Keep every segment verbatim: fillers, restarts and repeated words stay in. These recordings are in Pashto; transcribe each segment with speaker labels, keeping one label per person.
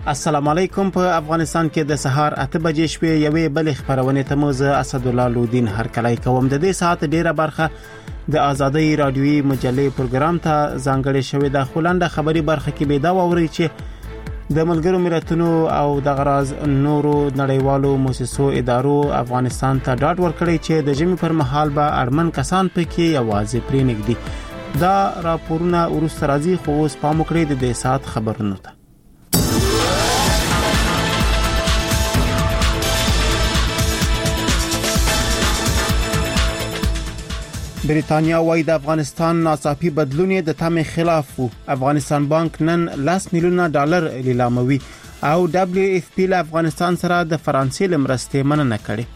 Speaker 1: السلام علیکم. په افغانستان کې د سهار اته بجې شپې یوې بل خبرونه ته موزه اسد الله لودین هر کله کوم د دې ساعت ډیره برخه د آزادۍ رادیوي مجلې پروګرام ته ځانګړې شوې د خلنده خبري برخه کې به دا ووري چې د ملګرو ملتونو او د غراز نورو نړیوالو مؤسسو ادارو افغانستان ته ډاډ ورکړي چې د جمی پر مهال به اړمن کسان پکې یوازې پرې نګدي. دا راپورونه ورسته راځي خو اوس پام وکړئ د دې ساعت خبرونو ته. بریتانیا وايي د افغانستان ناڅاپي بدلون د تمې خلاف وو. افغانستان بانک نن لس میلیونه ډالر لیلاموي او دبليو اف پی له افغانستان سره د فرانسې لمرستې مننه کړې.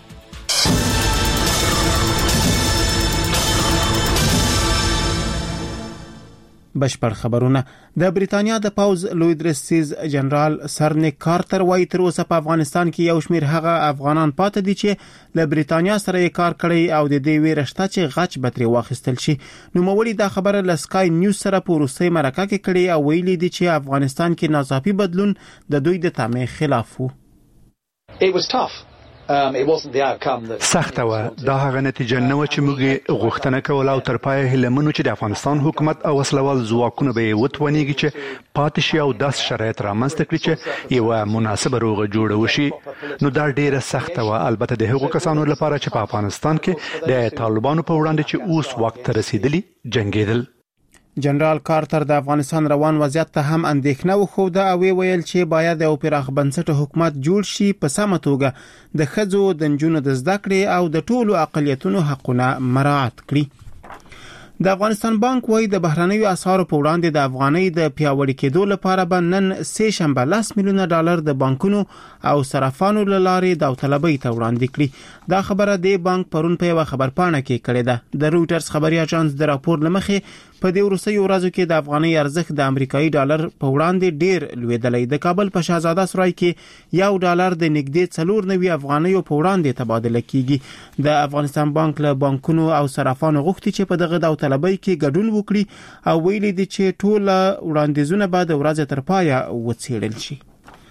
Speaker 1: بشپړ خبرونه. د بریتانیا د پاوز لوی درستیز جنرال سر نیک کارتر وايي تر اوسه په افغانستان کې یو شمیر هغه افغانان پاتې دي چې له بریتانیا سره یې کار کړی او د دې ویرشته چې غچ بتري واخیستل شي. نو مولي دا خبره ل سکای نیوز سره په روسي مرکه کې کړي او ویلي دي چې افغانستان کې ناڅاپي بدلون د دوی د تمې خلاف وو.
Speaker 2: It was tough. Um, it wasn't the outcome that
Speaker 3: سخت و دا هغه نتیجه نه و چې موږ غوښتنه کوله او تر پای هلمنو چې د افغانستان حکومت او وسلوال ځواکونه به وتونیږي چې پاتې شي او داس شرایط رامنځته کړي چې یو مناسبه روغه جوړه وشي. نو دا ډیره سخت و البته د هغو کسانو لپاره چې په افغانستان کې د طالبانو په وړاندې چې اوس وخت رسیدلی جنگیدل.
Speaker 1: جنرال کارتر د افغانستان روان وضعیت ته هم اندېښنه وښوده او ویل چې باید یو پراخ بنسټه حکومت جوړ شي په سمه توګه د خځو د نجونو د زده کړې او د ټولو اقلیتونو حقونه مراعات کړي. د افغانستان بانک وايي د بهرنیو اسعارو په وړاندې د افغانۍ د پیاوړي کېدو لپاره به نن سه شنبه لس میلیونه ډالر د بانکونو او صرافانو لارې داوطلبۍ ته وړاندې کړي. دا خبره د بانک پرون په یو خبر پاڼه کې کړې ده. د رويټرز خبري اژانس د راپور لمخې په دې وروستیو ورځو کې د افغانۍ ارزښت د امریکایي ډالر په وړاندې ډیر لویدلی. د کابل په شاهزاده سرای کې یو ډالر د نږدې څلور نوي افغانیو په وړاندې تبادله کیږي. د افغانستان بانک له بانکونو او صرافانو غوښتي چې په دغه داوطلبۍ کې ګډون وکړي او ویلي دي چې ټول وړاندیزونه به د ورځې تر پایه وڅېړل شي.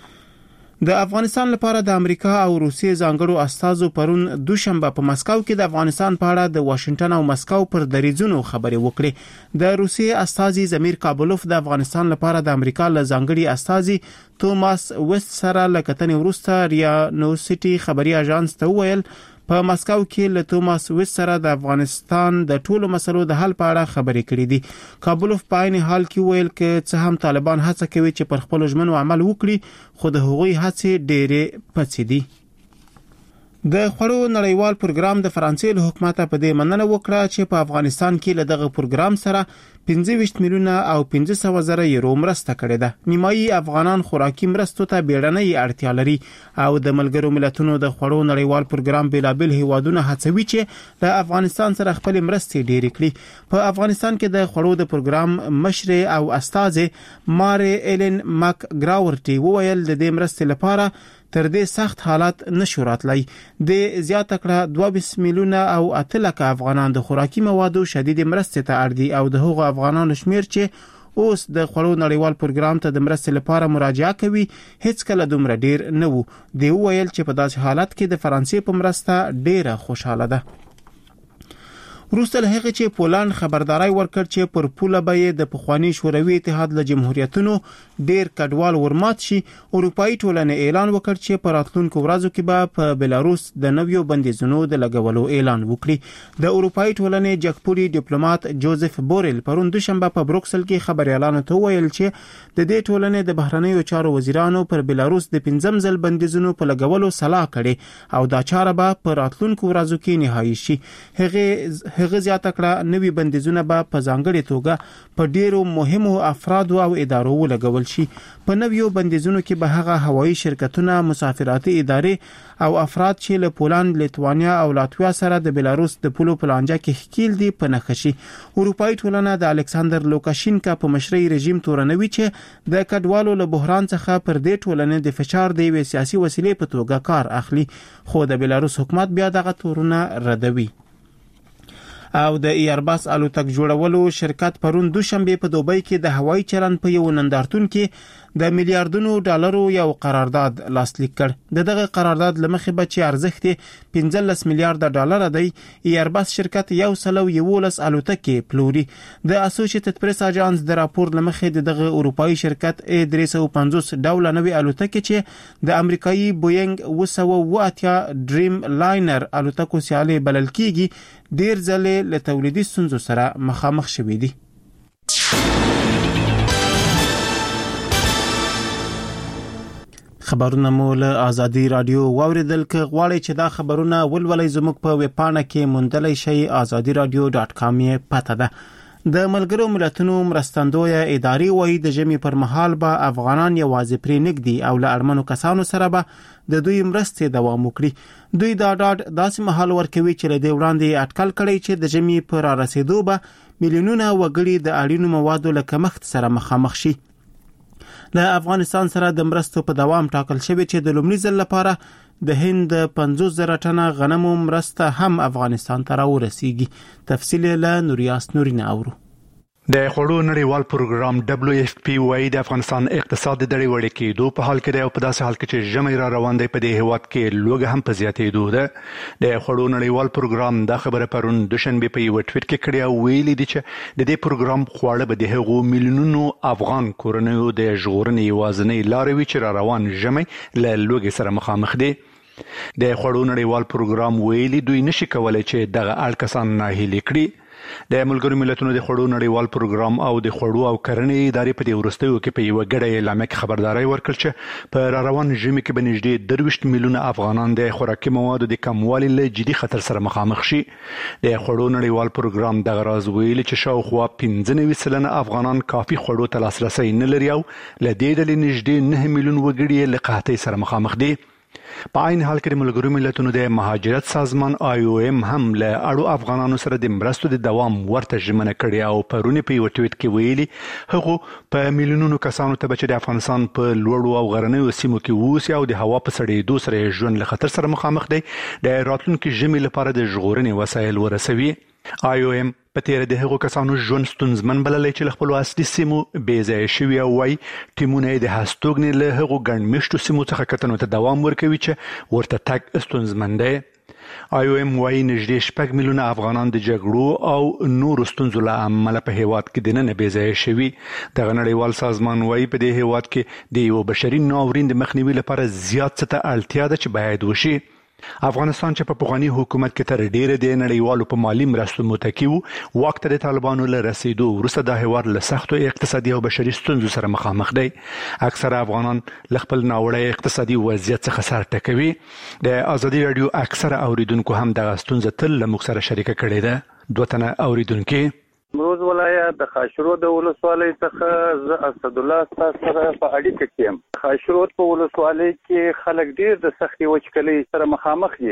Speaker 1: د افغانستان لپاره د امریکا او روسیې ځانګړو استازو پرون دوشنبه په مسکو کې د افغانستان په اړه د واشنگټن او مسکو پر دریځونو خبرې وکړې. د روسیې استازي زمیر کابلوف د افغانستان لپاره د امریکا له ځانګړي استازي توماس وست سره لکتنې وروسته ریا نوسټي خبري اژانس ته وویل په مسکو کې له توماس وست سره د افغانستان د ټولو مسلو د حل په اړه خبرې کړې دي. کابلوف په عین حال کې ویل چې څه هم طالبان هڅه کوي چې پر خپل ژمنو عمل وکړي خو د هغوی هڅې ډېرې پڅې دي. د خړو نړیوال پروګرام د فرانسې له حکومت په دې مننه وکړه چې په افغانستان کې له دغه پروګرام سره پنځه ویشت میلیونه او پنځه سوه زره یورو مرسته کړې ده. نیمایي افغانان خوراکي مرستو ته بیړنۍ اړتیا لري او د ملګرو ملتونو د خړو نړیوال پروګرام بلابل هیوادونه هڅوي چې د افغانستان سره خپل مرستې ډېرې کړي. په افغانستان کې د خړو د پروګرام مشر او استاد ماري ایلن مک گراورټي وویل د دې مرستې لپاره تر دې سخت حالات نشو راتلی. د زیاته کړه دوه میلیونه او اته لکه افغانان د خوراکي موادو شدید مرستې ته اړ دي او د هغو افغانانو شمیر چې اوس د خړو نړیوال پروګرام ته د مرستې لپاره مراجعه کوي هیڅ کله دومره ډیر نه وو. دی ویل چې په داسې حالت کې د فرانسې په مرسته ډیره خوشاله ده. وروسته له هغه چې پولند خبرداري ورکړ چې پر پوله به د پخوانی شوروي اتحاد له جمهوریتونو ډیر کډوال ورمات شي، اروپאי ټولنه اعلان وکړ چې په راتلونکو ورځو کې به په بلاروس د نویو بندیزونو د لګولو اعلان وکړي. د اروپאי ټولنې جګپوري ډیپلوماټ جوزف بورل پرون دوشنبه په بروکسل کې خبريالانو ته ویل چې د دې ټولنې د بهرنیو چارو وزیرانو پر بلاروس د پنځم ځل بندیزونو په لګولو صلاح کړي او دا چاره به په راتلونکو ورځو کې نهایی شي. هغه هغه زیاته کړه نوي بندیزونه به په ځانګړي توګه په ډیرو مهمو افرادو او ادارو ولګول شي. په نویو بندیزونو کې به هغه هوایي شرکتونه، مسافراتي ادارې او افراد چې له پولند، لیتوانیا او لاتویا سره د بلاروس د پولو پلانجه کې ښکیل دي په نښه شي. اروپאי ټولنه د الکساندر لوکاشینکا په مشرۍ رژیم تورنوي چې د کډوالو له بحران څخه پر دې ټولنې د فشار د یوې سیاسي وسیلې په توګه کار اخلي، خو د بلاروس حکومت بیا دغه تورونه ردوي. او د ایرباس الوتک جوړولو شرکت پرون دوشنبه په دوبۍ کې د هوایي چلند په یو نندارتون کې د میلیارډونو ډالرو یو قرارداد لاسلیک کړ. د دغه قرارداد لمخې به چې ارزښت پنځلس میلیارډ ډالر دی، ایرباس شرکت یو سلو یولس الوتکې پلوري. د اسوسییټډ پریس اژانس د راپور لمخې د دغه اروپאי شرکت ای درې سوه پنځوس ډوله نوې الوتکې چې د امریکایي بوینګ اوه سوه اوه اتیا ډریم لاینر الوتکو سیالي بلل کیږي ډیر ځلې له تولیدي ستونزو سره مخامخ شوې دي. خبرونه مو له آزادي رادیو واوریدل. ک غواړئ چې دا خبرونه ولولئ زموږ په ویب پاڼه کې موندلای شئ آزادي رادیو ډاټ کام یې پته ده. د ملګرو ملتونو مرستندویه ادارې وایي د ژمي پر مهال به افغانان یوازې پرې نږدي او له اړمنو کسانو سره به د دوی مرستې دوام وکړي. دوی دا ډاډ داسې مهال ورکوي چې له دې وړاندې اټکل کړی چې د ژمي پر رسیدو به میلیونونه وګړي د اړینو موادو له کمښت سره مخامخ شي. له افغانستان سره د مرستو په دوام ټاکل شوی چې د لومړي ځل لپاره د هند پنځوس زره ټنه غنمو مرسته هم افغانستان ته راورسیږي. تفصیل له نوریاس نورین اورو.
Speaker 3: د خوړو نړیوال پروګرام دبليو اف پی وايي د افغانستان اقتصاد د دړې وړې کېدو په حال کې دی او په داسې حال کې چې ژمي را روان دی په دې هیواد کې لوږه هم په زیاتېدو ده. د خوړو نړیوال پروګرام دا خبره پرون دوشنبه په یو ټویټ کې کړې او ویلي دي چې د دې پروګرام خواړه به د هغو میلیونونو افغان کورنیو د ژغورنې یوازینۍ لارې وي چې را روان ژمي له لوږې سره مخامخ دي. د خوړو نړیوال پروګرام ویلي دوی نشي کولای چې دغه اړ کسان ناهیلي کړي. د ملګرو ملتونو د خوړو نړیوال پروګرام او د خوړو او کرنې ادارې په دې وروستیو کې په یو غړې اعلامیه کې خبرداري ورکړه چې په روان ژمي کې به نږدې درویشت میلیونه افغانان د خوراکي موادو د کموالي له جدي خطر سره مخامخ شي. د خوړو نړیوال پروګرام دغه راز ویلي چې شاوخوا پنځه نوي سلنه افغانان کافي خوړو ته لاسرسي نه لري او له دې ډلې نږدې نه میلیون وګړي له قحطۍ سره مخامخ دي. په عین حال کې د ملګرو ملتونو د مهاجرت سازمان آی او ایم هم له اړو افغانانو سره د مرستو د دوام ورته ژمنه کړې او پرونی په یو ټویټ کې ویلي هغه په میلیونونو کسانو ته چې د افغانستان په لوړو او غرنیو سیمو کې اوسي او د هوا په سړېدو سره ژوند له خطر سره مخامخ دي د راتلونکي ژمي لپاره د ژغورنې وسایل ورسوي. آی او ایم په تیر د هغو کسانو ژوند ستونزمن بللی چې له خپلو اصلي سیمو بې ځایه شوي او وایي ټیمونه یې د هستوګنې له هغو ګڼ مېشتو سیمو څخه کتنو ته دوام ورکوي چې ورته تګ ستونزمن دی. آی او ایم وایي نږدې شپږ میلیونه افغانان د جګړو او نورو ستونزو له امله په هیواد کې دننه بې ځایه شوي. دغه نړیوال سازمان وایي په دې هیواد کې د یو بشري ناورین د مخنیوي لپاره زیات څه ته اړتیا ده چې باید وشي. افغانستان چې په پخواني حکومت کې تر ډیره د نړیوالو په مالی مرستو متکی وو، واک ته د طالبانو له رسیدو وروسته د هیواد له سختو اقتصادي او بشري ستونزو سره مخامخ دی. اکثره افغانان له خپل ناوړه اقتصادي وضعیت څخه سر ټکوي. د آزادي رادیو اکثره اوریدونکو هم دغه ستونزه تل له موږ سره شریکه کړې ده. دوه تنه اوریدونکو
Speaker 4: امروز ولایت د خاشرود ولسوالۍ څخه زه اسد الله تاسو سره په اړیکه کې یم. خاشرود په ولسوالۍ کې خلک ډیر د سختي وچکلۍ سره مخامخ دي.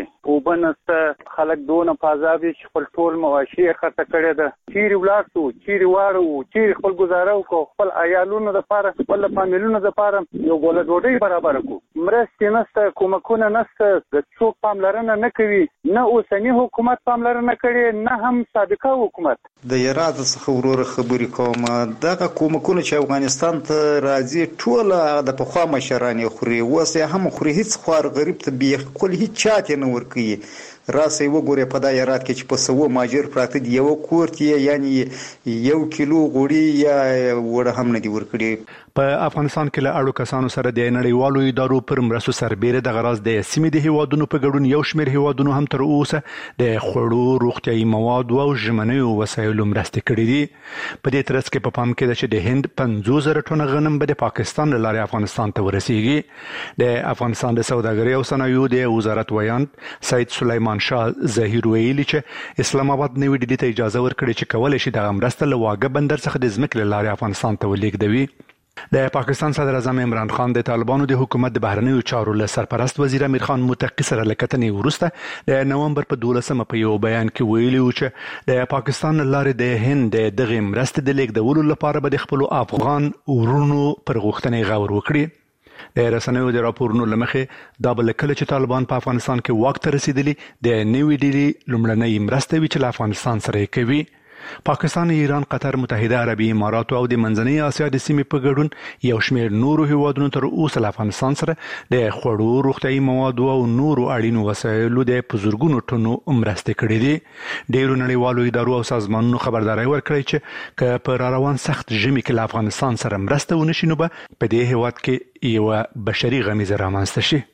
Speaker 4: وبنسته خلک دونه په عذاب چې خپل ټول مواشي خرڅ کړي ده. چیرې ولاړ شو، چیرې واړو، چیرې خپل گزاره وکړو، خپل عیالونو لپاره، خپل فامیلونو لپاره یو ګوله ډوډۍ برابر کړو. مرستې نشته، کومکونه نشته، د څوک پاملرنه نه کوي. نه اوسنی حکومت پاملرنه کړي، نه هم سابقه حکومت.
Speaker 5: د یراد څخه ورور خبرې کوم. دغه کومکونه چې افغانستان ته راځي ټول د پخوا مشران یې خوري، اوس یې هم خوري. هیڅ خوار غریب ته بالکل هیڅ چاته نه ورکوي. راسه وګوره په دا یرات کې چې په سوو ماجر پراته دی، یو کور کې یعنی یو کیلو غوړي یا وړه هم نه دی ورکړي.
Speaker 3: په افغانستان کې له اړو کسانو سره د نړیوالو ادارو پر مرستو سربېره د غراز د سیمې د هیوادونو په ګډون یو شمېر هیوادونو هم تر اوسه د خوړو، روغتیايي موادو او ژمنیو وسایلو مرستې کړې دي. په دې ترڅ کې په پام کې ده چې د هند پنځوس زره ټنه غنم به د پاکستان له لارې افغانستان ته ورسیږي. د افغانستان د سوداګرۍ او صنایعو د وزارت ویان سید سلیمان شاه ظهیر ویلي چې اسلام آباد نوې ډیلي ته اجازه ورکړي چې کولای شي د مرسته له واګه بندر څخه د ځمکې له لارې افغانستان ته ولېږدوي. د پاکستان صدر اعظم عمران خان د طالبانو د حکومت د بهرنیو چارو له سرپرست وزیر امیر خان متقی سره له کتنې وروسته د نومبر په دولسمه په یو بیان کې ویلي و چې د پاکستان له لارې د هند دغه مرستې د لیږدولو لپاره به د خپلو افغان ورونو پر غوښتنې غور وکړي. د رسنیو د راپورونو لمخې دا بل کله چې طالبان په افغانستان کې واک ته رسیدلی د نوې ډیلي لومړنۍ مرسته وی چې افغانستان سره کوي. پاکستان، ایران، قطر، متحده عربي امارات او د منځنۍ اسیا د سیمې په ګډون یو شمېر نورو هیوادونو تر اوسه له افغانستان سره د خوړو، روغتیايي موادو او نورو اړینو وسایلو د پزورګونو ټنو مرستې کړې دي. ډېرو نړیوالو ادارو او سازمانونو خبرداري ورکړې چې که په را روان سخت ژمي کې له افغانستان سره مرسته ونشي نو به په دې هیواد کې یو بشري غمیزه رامنځته شي.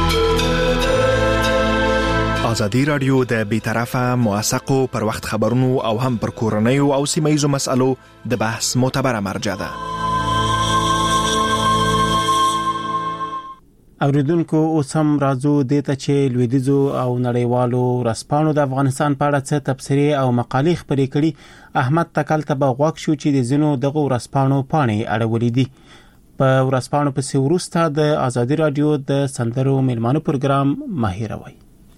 Speaker 6: ازادي رادیو د بیطرفه موثقو پر وخت خبرونو او هم پر کورنیو او سیمه‌ییزو مسألو د بحث معتبره مرجع ده.
Speaker 1: اوریدونکو اوس هم راځو دې ته چې لویدیځو او نړیوالو رسپانو د افغانستان په اړه څه تبصرې او مقالې خپرې کړي. احمد تکل ته به غوږ شو چې د ځینو دغه رسپانو پاڼې اړولې دي. په ورسپانو پسې وروسته د ازادي رادیو د سندرو میلمانو پروګرام ماهیروي.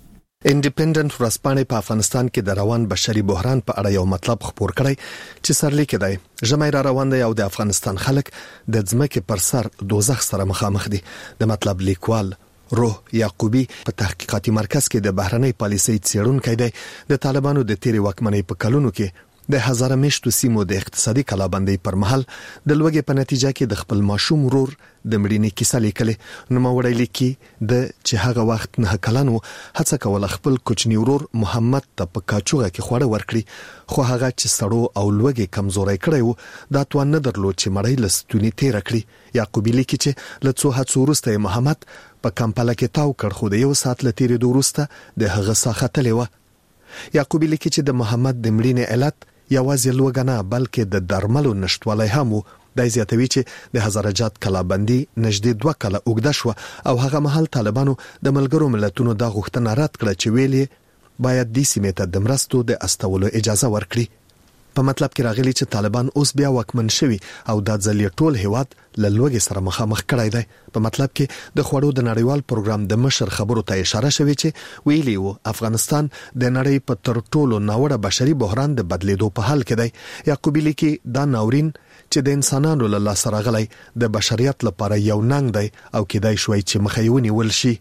Speaker 6: انډیپندنت ورسپانې په افغانستان کې د روان بشري بحران په اړه یو مطلب خپور کړی چې سرلیک دی. ژمی را روان دی او د افغانستان خلک د ځمکې پر سر دوزخ سره مخامخ دي. د مطلب لیکوال روح یعقوبی په تحقیقاتي مرکز کې د بهرنۍ پالیسۍ څېړونکی دی. د طالبانو د تیرې واکمنۍ په کلونو کې د هزاره میشتو سیمو د اقتصادي کلابندۍ پر مهال د لوږې په نتیجه کې د خپل ماشوم ورور د مړینې کیسه لیکلې. نوموړی لیکي د چې هغه وخت نه کلن و هڅه کوله خپل کوچنی ورور محمد ته په کاچوغه کې خوړه ورکړي، خو هغه چې سړو او لوږې کمزوري کړی و دا توان نه درلود چې مړی له ستوني تیر کړي. یعقوبی لیکي چې له څو هڅو وروسته محمد په کمپالا کې تاو کړ، خو د یو ساعت له تیرېدو وروسته د هغه ساه ختلې وه. یعقوبی لیکي چې د محمد د مړینې علت یوازې لوږه نه بلکې د درملو نشټوالی هم و. دا زیاتوي چې د هزاره جات کلابندي نږدې دوه کاله اوږده شوه او هغه مهال طالبانو د ملګرو ملتونو دا غوښتنه رد کړه چې ویلي باید دې سیمې ته د مرستو د استولو اجازه ورکړي. په مطلب کې راغلي چې طالبان اوس بیا واکمن شوي او دا ځل ټول هیواد له لوږې سره مخامخ کړی دی. په مطلب کې د خوړو د نړیوال پروګرام د مشر خبرو ته اشاره شوې چې ویلي وو افغانستان د نړۍ په تر ټولو ناوړه بشري بحران د بدلیدو په حال کې دی. یعقوبی لیکي دا ناورین چې د انسانانو له لاسه راغلی د بشریت لپاره یو ننګ دی او کېدای شوی چې مخه یې ونیول شي.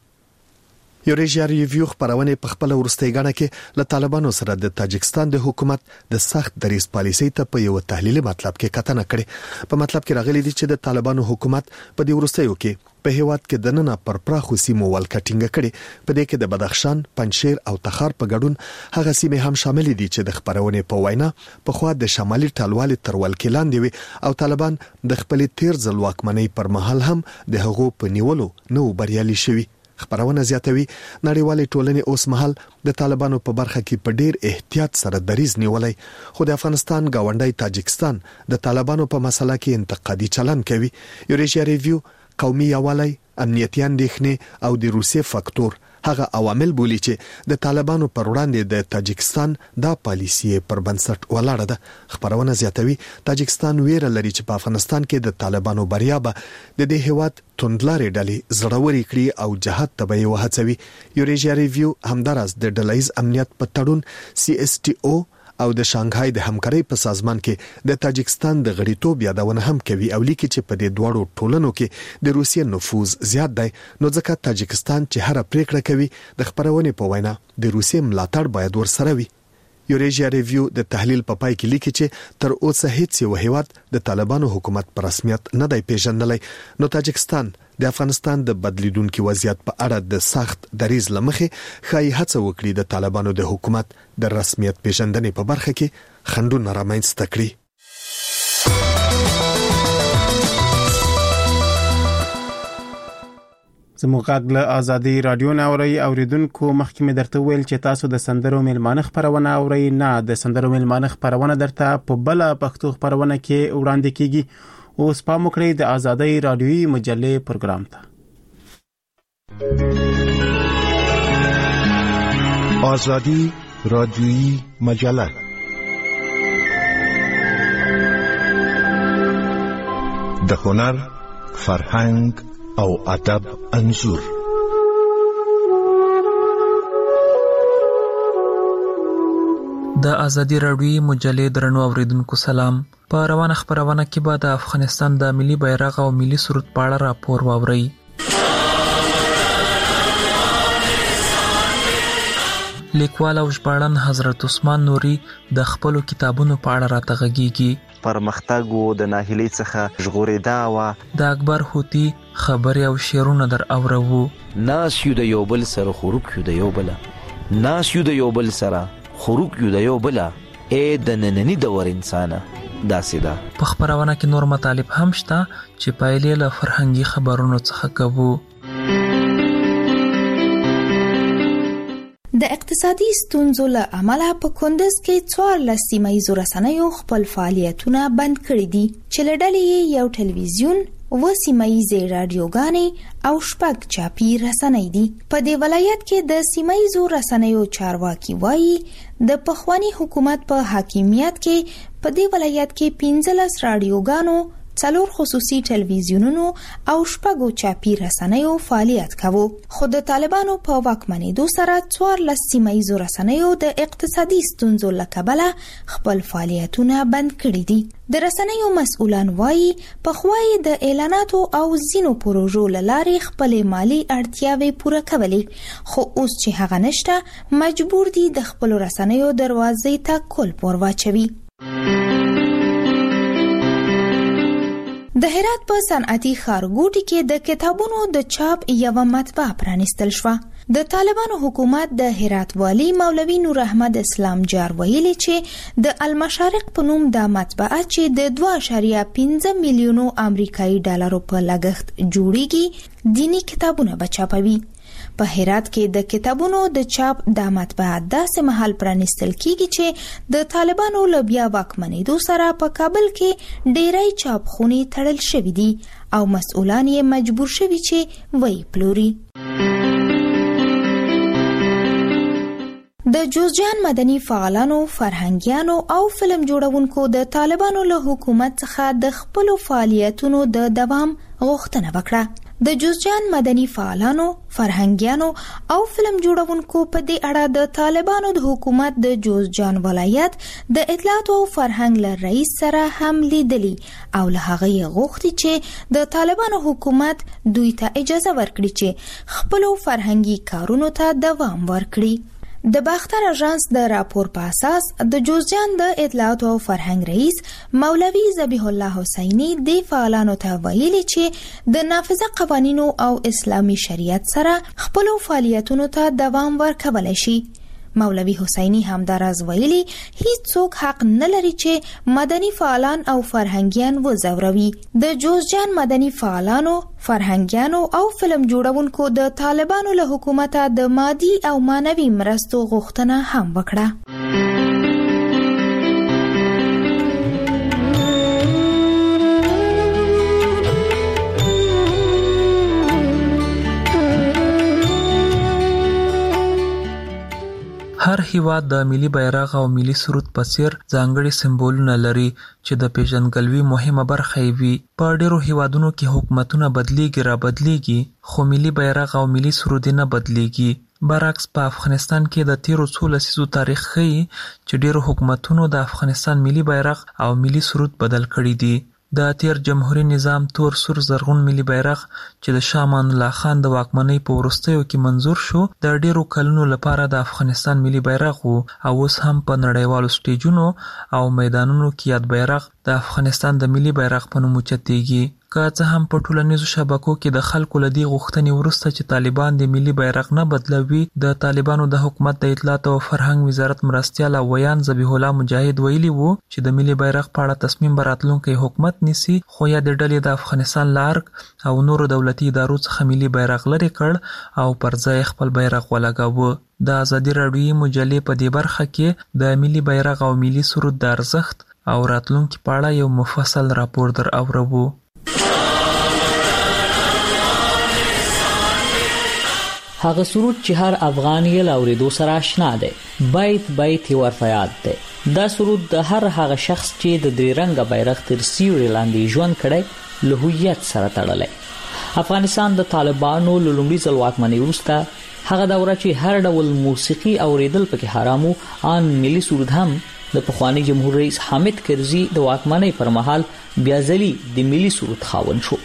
Speaker 6: یوریشیا ریویو خبرونه په خپل ورستۍ غاڼه کې له طالبانو سره د تاجکستان د حکومت د سخت دریځ پالیسۍ ته په یو تحلیلي مطلب کې کتنه کړې. په مطلب کې راغلي دي چې د طالبانو حکومت په دې ورستیو کې په هیواد کې د نننه پر پراخو سیمو ولکټینګ کړي. په دې کې د بدخشان، پنجشیر او تخار په ګډون هغه سیمې هم شامل دي چې د خبرونه په وینا په خوا د شمالي ټلوالي تر ولکې لاندې وي او طالبان د خپل تیر ځل واکمنۍ پر مهال هم د هغو په نیولو نو بریالي شوي. خبرونه زیاتوي نړیوالې ټولنې اوس مهال د طالبانو په برخه کې په ډیر احتیاط سره دریځ نیولای، خو د افغانستان گاونډی تاجکستان د طالبانو په مسله کې انتقادي چلن کوي. یوریشیا ریویو قومي یووالی، امنیتي اندېښنې او د روسیې فاکتور هغه عوامل بولی چې د طالبانو پر وړاندې د تاجکستان دا پالیسي پر بنسټ ولاړه ده. خبرونه زیاتوي تاجکستان ویره لري چې په افغانستان کې د طالبانو بریا به د دې هیواد توندلارې ډلې زړورې کړي او جهاد ته به یې وهڅوي. یوریشیا ریویو همداراز د ډلهیز امنیت په تړون سی اس ټي او او د شانګهای د همکارۍ په سازمان کې د تاجکستان د غړیتوب یادونه هم کوي او لیکي چې په دې دوړو ټولنو کې د روسیې نفوذ زیات دی، نو ځکه تاجکستان چې هر پریکړه کوي د خبرونې په وینا د روسیې ملاتړ باید ورسره وي. یوریشیا ریویو د تحلیل په پای کې لیکي چې تر اوسه هیڅ یو هیواد د طالبانو حکومت پر رسمیت نه دی پیژندلی، نو تاجکستان د افغانستان د بدلیدونکو وضعیت په اړه د سخت دریځ لمخې خای هڅه وکړي د طالبانو د حکومت د رسمیت پیژندنې په برخه کې خنډونه رامنځته کړي.
Speaker 1: زموږ غږ له ازادي رادیو نه اوري. اوریدونکو مخکې مې درته ویل چې تاسو د سندرو میلمانه خبرونه اوري. نه، د سندرو میلمانه خبرونه درته په بل پښتو خبرونه کې وړاندې کیږي. اوس پام وکړئ د ازادي رادیوي مجلې پروګرام ته.
Speaker 7: ازادي رادیوي مجله د هنر، فرهنګ او ادب انځور.
Speaker 8: د ازادي رادیوي مجلې درنو اوریدونکو سلام. په روانه خبرونه کې به د افغانستان د ملي بیرغ او ملي سرود په اړه راپور واورئ. لیکوال او ژباړن حضرت عثمان نوري د خپلو کتابونو په اړه راته غږیږي.
Speaker 9: پرمختګ او د ناهیلۍ څخه ژغورېدا و.
Speaker 8: د اکبر هوتي خبرې او شعرونه در اورو.
Speaker 10: ناس یو د یو بل سره خوروک یو د یو بل ناس یو د یو بل سره خوروک یو د یو بل اې د نننی دور انسانه داسې ده.
Speaker 8: په خبرونه کې نور مطالب هم شته چې پایلې له فرهنګي خبرونو څخه کوو.
Speaker 11: د اقتصادي ستونزو له امله په کندز کې څوارلس سیمه ییزو رسنیو خپل فعالیتونه بند کړي دي چې له ډلې یو ټلویزیون، اوه سیمه ییزې راډیوګانې او شپږ چاپي رسنۍ دي. په دې ولایت کې د سیمه ییزو رسنیو چارواکي وایي د پخوانی حکومت په حاکمیت کې په دې ولایت کې پنځلس راډیوګانو، څلور خصوصي ټلویزیونونو او شپږو چاپي رسنیو فعالیت کاوه، خو د طالبانو په واکمنېدو سره څوارلس سیمه ییزو رسنیو د اقتصادي ستونزو له کبله خپل فعالیتونه بند کړي دي. د رسنیو مسؤلان وایي پخوا یې د اعلاناتو او ځینو پروژو له لارې خپلې مالي اړتیاوې پوره کولې، خو اوس چې هغه نشته مجبور دي د خپلو رسنیو دروازې ته کلپ ور واچوي. د هرات په صنعتي ښارګوټي کې د کتابونو د چاپ یوه مطبعه پرانیستل شوه. د طالبانو حکومت د هرات والی مولوي نور احمد اسلام جار ویلي چې د المشارق په نوم د مطبعه چې د دوه اعشاریه پنځه میلیونو امریکایي ډالرو په لګښت جوړیږي دینی کتابونه به چاپوي. په هرات کې د کتابونو د چاپ د مطبعه داسې مهال پرانیستل کیږي چې د طالبانو له بیا واکمنېدو سره په کابل کې ډېری چاپخونې تړل شوي دي او مسؤلان یې مجبور شوي چې وی پلوري. د جوزجان مدني فعالانو، فرهنګیانو او فلم جوړونکو د طالبانو له حکومت څخه د خپلو فعالیتونو د دوام غوښتنه وکړه. د جوزجان مدني فعالانو، فرهنګیانو او فلم جوړونکو په دې اړه د طالبانو د حکومت د جوزجان ولایت د اطلاعات او فرهنګ له رئیس سره هم لیدلی او له هغه یې غوښتي چې د طالبانو حکومت دوی ته اجازه ورکړي چې خپلو فرهنګي کارونو ته دوام ورکړي. د باختر اژانس د راپور په اساس د جوزجان د اطلاعات او فرهنګ رئیس مولوي ذبیح الله حسینی د فعالانو ته ویلي چې د نافذه قوانینو او اسلامي شریعت سره خپل فعالیتونو ته دوام ورکولای شي. مولوي حسینی همداراز ویلي هیڅ څوک حق نه لري چې مدني فعالان او فرهنګیان وځوروي. د جوزجان مدني فعالانو، فرهنګیانو او فلم جوړونکو د طالبانو له حکومته د مادي او مانوي مرستو غوښتنه هم وکړه.
Speaker 8: هر هیواد د ملي بیرغ او ملي سرود په څیر ځانګړي سمبولونه لري چې د پیژندګلوي مهمه برخه وي. په ډیرو هیوادونو کې حکومتونه بدلیږي را بدلیږي خو ملي بیرغ او ملي سرود نه بدلیږي. برعکس په افغانستان کې د تیرو څو لسیزو تاریخ ښيي چې ډیرو حکومتونو د افغانستان ملي بیرغ او ملي سرود بدل کړي دي. د تیر جمهوریت نظام تور سور زرغون ملي بیرغ چې د شاه امان الله خان د واکمنۍ په وروستیو کې منظور شو د ډیرو کلونو لپاره د افغانستان ملي بیرغ وو او اوس هم په نړیوالو سټیجونو او میدانونو کې یاد بیرغ د افغانستان د ملي بیرغ په نوم اوچتېږي. که څه هم په ټولنیزو شبکو کې د خلکو له دې غوښتنې وروسته چې طالبان د ملي بیرغ نه بدلوي، د طالبانو د حکومت د اطلاعات او فرهنګ وزارت مرستیال ویان ذبیح الله مجاهد ویلي وو چې د ملي بیرغ په اړه تصمیم به راتلونکی حکومت نیسي، خو یا د ډلې د افغانستان له ارګ او نورو دولتي ادارو څخه ملي بیرغ لرې کړ او پر ځای خپل بیرغ ولګاوه. د ازادي راډیوي مجلې په دې برخه کې د ملي بیرغ او ملي سرود د ارزښت او راتلونکي په اړه یو مفصل راپور در اورو.
Speaker 12: هغه سرود چې هر افغان یې لاوریدو سره آشنا دی، بیت بیت یې ورته یاد دی. دا سرود د هر هغه شخص چې د درې رنګه بیرغ تر سیوري لاندې ژوند کړی له هویت سره تړلی. افغانستان د طالبانو له لومړي ځل واکمنۍ وروسته هغه دوره چې هر ډول موسیقي اوریدل پکې حرامو، ان ملي سرود هم د پخوانی جمهور رئیس حامد کرزي د واکمنۍ پر مهال بیا ځلي د ملي سرود خاوند شو.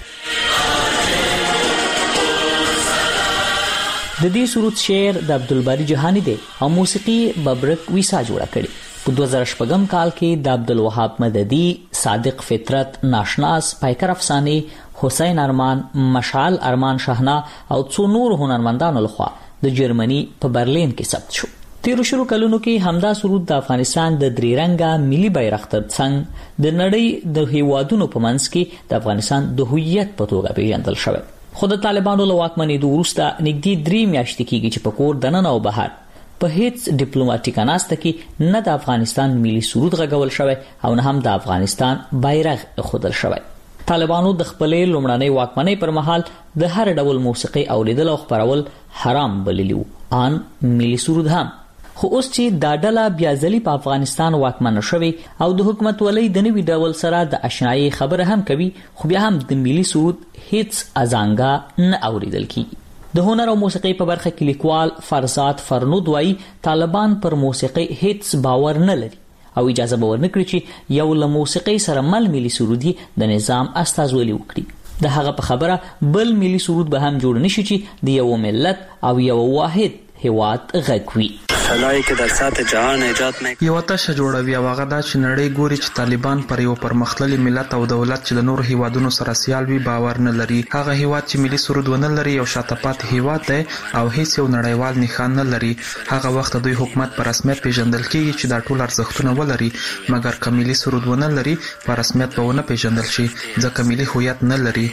Speaker 12: د دې سرود شعر د عبدالباری جهانی دی او موسیقي ببرک ویسا جوړه کړي. په دوه زره شپږم کال کې د عبدالوهاب مددي، صادق فطرت، ناشناس، پایکر افساني، حسین ارمان، مشعل ارمان شاهنا او څو نور هنرمندانو لخوا د جرمني په برلین کې ثبت شو. تیرو شروع کلونو کې همدا سرود د افغانستان د درې رنګه ملي بیرغ ترڅنګ د نړۍ د هیوادونو په منځ کې د افغانستان د هویت په توګه پیژندل شوی. خو د طالبانو له واکمنېدو وروسته نږدې درې میاشتې کېږي چې په کور دننه او بهر په هیڅ ډیپلوماټیک اناسته کې نه د افغانستان ملي سرود غږول شوی او نه هم د افغانستان بیرغ ایښودل شوی. طالبانو د خپلې لومړنۍ واکمنۍ پر مهال د هر ډول موسیقي اوریدل او خپرول حرام بللی وو، ان ملي سرود هم. خو اوس چې دا ډله بیا ځلې په افغانستان واکمنه شوې او د حکومت ولۍ د نوي ډول سره د اشنایي خبره هم کوي، خو بیا هم د ملي سرود هیڅ ازانګه نه اوریدل کیږي. د هنر او موسیقي په برخه کې لیکوال فرزاد فرنود وايي طالبان پر موسیقي هیڅ باور نه لري او اجازه به ورنکړي چې یو له موسیقي سره مل ملي سرودي د نظام استازولي وکړي. د هغه په خبره بل ملي سرود به هم جوړ نشي چې د یو ملت او یو واحد هیواد غږ وي.
Speaker 13: فلای که در سطح جهان ایجاد نه
Speaker 8: یو تشه جوړوي او هغه دا چې نړۍ ګوري چې طالبان پر یو پرمختللي ملت او دولت چې د نور هیوادونو سره سیال وي باور نه لري. هغه هیواد چې ملي سرود ونه لري یو شاته پاتې هیواد دی او هیڅ یو نړیوال نښان نه لري. هغه وخت دوی حکومت په رسمیت پیژندل کیږي چې دا ټول ارزښتونه ولري، مګر که ملي سرود ونه لري په رسمیت به ونه پیژندل شي ځکه ملي هویت نه لري.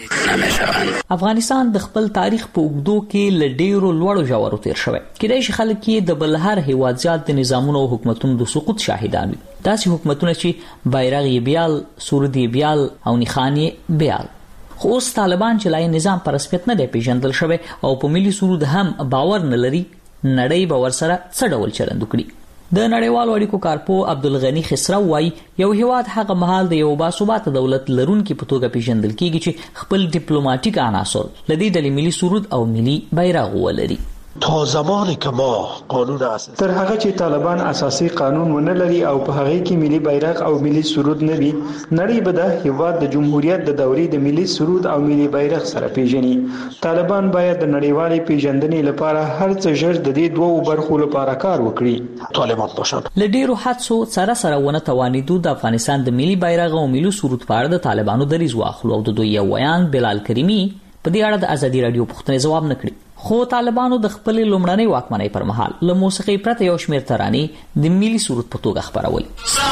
Speaker 12: افغانستان د خپل تاریخ په اوږدو کې له ډیرو لوړو ژورو تیر شوی. کېدای شي خلک یې د بل هر هیواد زیات د نظامونو او حکومتونو د سقوط شاهدان وي. داسې حکومتونه چې بیرغ یې بیال، سرود یې بیال او نښان یې بیال. خو اوس طالبان چې لای نظام په رسمیت نه دی پیژندل شوی او په ملي سرود هم باور نه لري، نړۍ به ورسره څه ډول چلند وکړي. د نړیوالو اړیکو کارپو عبدالغنی خسرو وايي یو هیواد هغه مهال د یو باثباته دولت لرونکي په توګه پیژندل کیږي چې خپل ډیپلوماټیک عناصر لدې ډلې ملي سرود او ملي بیرغ ولري.
Speaker 14: تا زمانی که ما قانون اساسی
Speaker 15: تر هغه چې طالبان اساسي قانون ونه لري او په هغه کې ملي بیرغ او ملي سرود نه وي، نړۍ به د هیواد د جمهوریت د دورې د ملي سرود او ملي بیرغ سره پیژني. طالبان باید د نړیوالې پیژندنې لپاره هر څه ژر د دې دوو برخو لپاره کار وکړي.
Speaker 14: طالبان باشد
Speaker 12: له ډیرو حادثو سره سره ونه توانیدو د افغانستان د ملي بیرغ او ملي سرود په اړه د طالبانو دریځ واخلو او د دوی یو ویان بلال کریمي په دې اړه د ازادي رادیو پوښتنې ځواب نه کړي. خو طالبانو د خپل لومړنۍ واکمنۍ پر مهال له موسیقي پرته یو شمېر ترانې د ملي سرود په توګه خپرولې.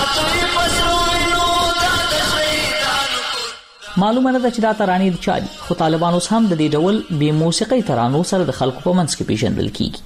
Speaker 12: معلومه نه ده چې دا ترانې د چا دي، خو طالبان اوس هم د دې ډول بې موسیقي ترانو سره د خلکو په منځ کې پیژندل کیږي.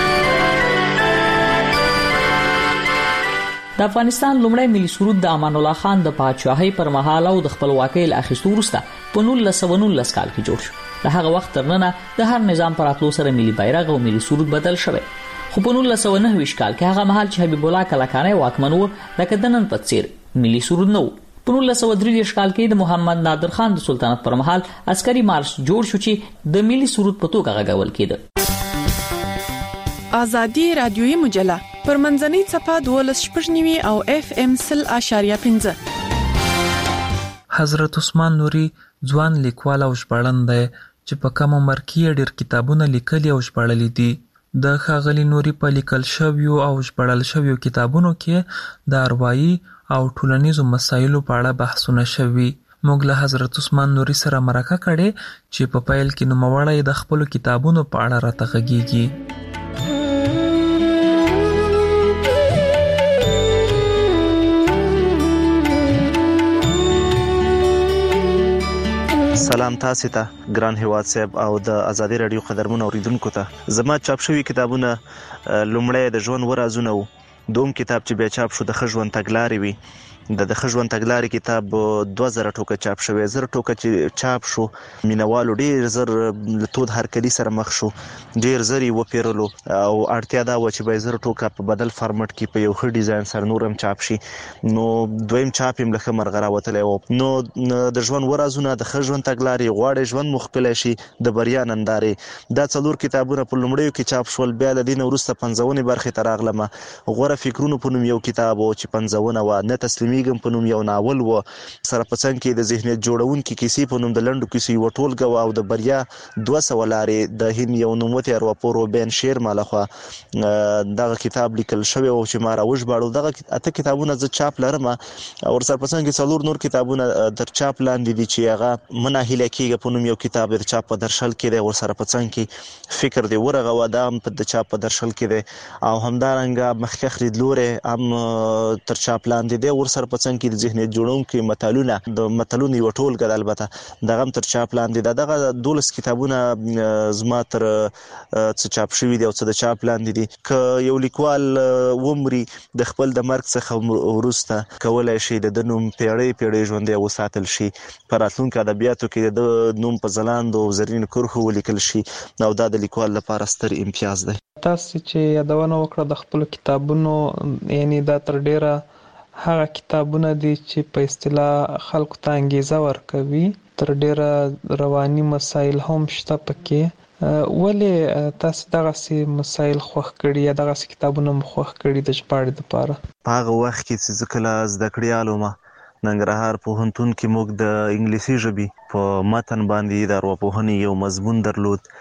Speaker 12: د افغانستان لومړی ملي سرود د امان الله خان د پاچاهۍ پر مهال او د خپلواکۍ له اخیستو وروسته په نولس سوه نولس کال کې جوړ شو. د هغه وخت تر ننه د هر نظام پر راتلو سره ملي بیرغ او ملي سرود بدل شوی. خو په نولس سوه نهه ویشت کال کې هغه مهال چې حبیب الله کلکانی واکمن و، لکه د نن په څیر ملي سرود نه و. په نولس سوه درې دېرش کال کې د محمد نادر خان د سلطنت پر مهال عسکري مارش جوړ شو چې د ملي سرود په توګه غږول کېده.
Speaker 16: ازادي رادیوي مجله پر منځنۍ څپه دولس شپږ نیوي او اف ام سل اشاریه پنځه.
Speaker 8: حضرت عثمان نوري ځوان لیکوال او ژباړن دی چې په کم عمر کې ډېر کتابونه لیکلي او ژباړلي دي. د ښاغلي نوري په لیکل شویو او ژباړل شویو کتابونو کې د اروایي او ټولنیزو مسایلو په اړه بحثونه شوي. موږ له حضرت عثمان نوري سره مرکه کړې چې په پیل کې نوموړی د خپلو کتابونو په اړه راته غږیږي.
Speaker 9: سلام تاسو ته ګران هیواد صاحب او د ازادي رادیو قدرمن اوریدونکو ته. زما چاپ شوی کتابونه لومړی د ژوند ورازونه وو، دوم کتاب چې بیا چاپ شو د ښه ژوند تګلارې وي، د خژوند تګلارې کتاب دوه زره ټوکه چاپ شوی زر ټوکه چې چاپ شو مینوالو ډیر زر له تود هرکلی سره مخ شو ډیر زر یې وپیرلو او اړتیا دا و چې به زر ټوکه په بدل فارمټ کې په یو ښه ډیزاین سره نورم چاپ شي نو دویم چاپ هم لکه مرغه راوتلی و نو د ژوند ورځونه د خژوند تګلارې غواړي ژوند مخکلی شي د بریا نندارې دا څلور کتابونه په لومړیو کې چاپ شول بیا له دې نه وروسته پنځونې برخې ته راغلم غوره فکرونو په نوم یو کتاب و چې پنځونه وه نه تسلیمیږم په نوم یو ناول و سره په څنګ کې د ذهنیت جوړونکي کیسې په نوم د لنډو کیسو یوه ټولګه وه او د بریا دوه سوه لارې د هند یو نوموتی ارواپوه روبین شیرما لخوا دغه کتاب لیکل شوی و چې ما راوژباړو دغه اته کتابونه زه چاپ لرم او ورسره په څنګ کې څلور نور کتابونه در چاپ لاندې دي چې هغه مه ناهیله کېږه په نوم یو کتاب د چاپ په درشل کې دی ورسره په څنګ کې فکر دی ورغوه دا هم په د چاپ په درشل کې دی او همدارنګه مخکښ لیدلوری هم تر چاپ لاندې دی ورسره په څنګ کې د ذهنیت جوړونکي متلونه د متلونو یوه ټولګه ده البته دغه هم تر چاپ لاندې ده دغه دولس کتابونه زما تر څه چاپ شوي دي او څه د چاپ لاندې دي که یو لیکوال ومري د خپل د مرګ څخه وروسته کولی شي د ده نوم پیړۍ پیړۍ ژوندی وساتل شي په راتلونکو ادبیاتو کې د ده نوم په ځلانده او زرین کرښو ولیکل شي او دا د لیکوال لپاره ستر امتیاز دی.
Speaker 15: تاسو چې یادونه وکړه د خپل کتابونو یعنی دا تر ډیره هغه کتابونه دي چې په اصطلاح خلکو ته انګیزه ورکوي تر ډیره رواني مسایل هم شته پکې ولې تاسو دغسې مسایل خوښ کړي یا دغسې کتابونه مو خوښ کړي د ژباړې دپاره؟
Speaker 9: په هغه وخت کې چې زه کله زده کړیال وم ننګرهار پوهنتون کې موږ د انګلیسي ژبې په متن باندې د ارواپوهنې یو مضمون درلود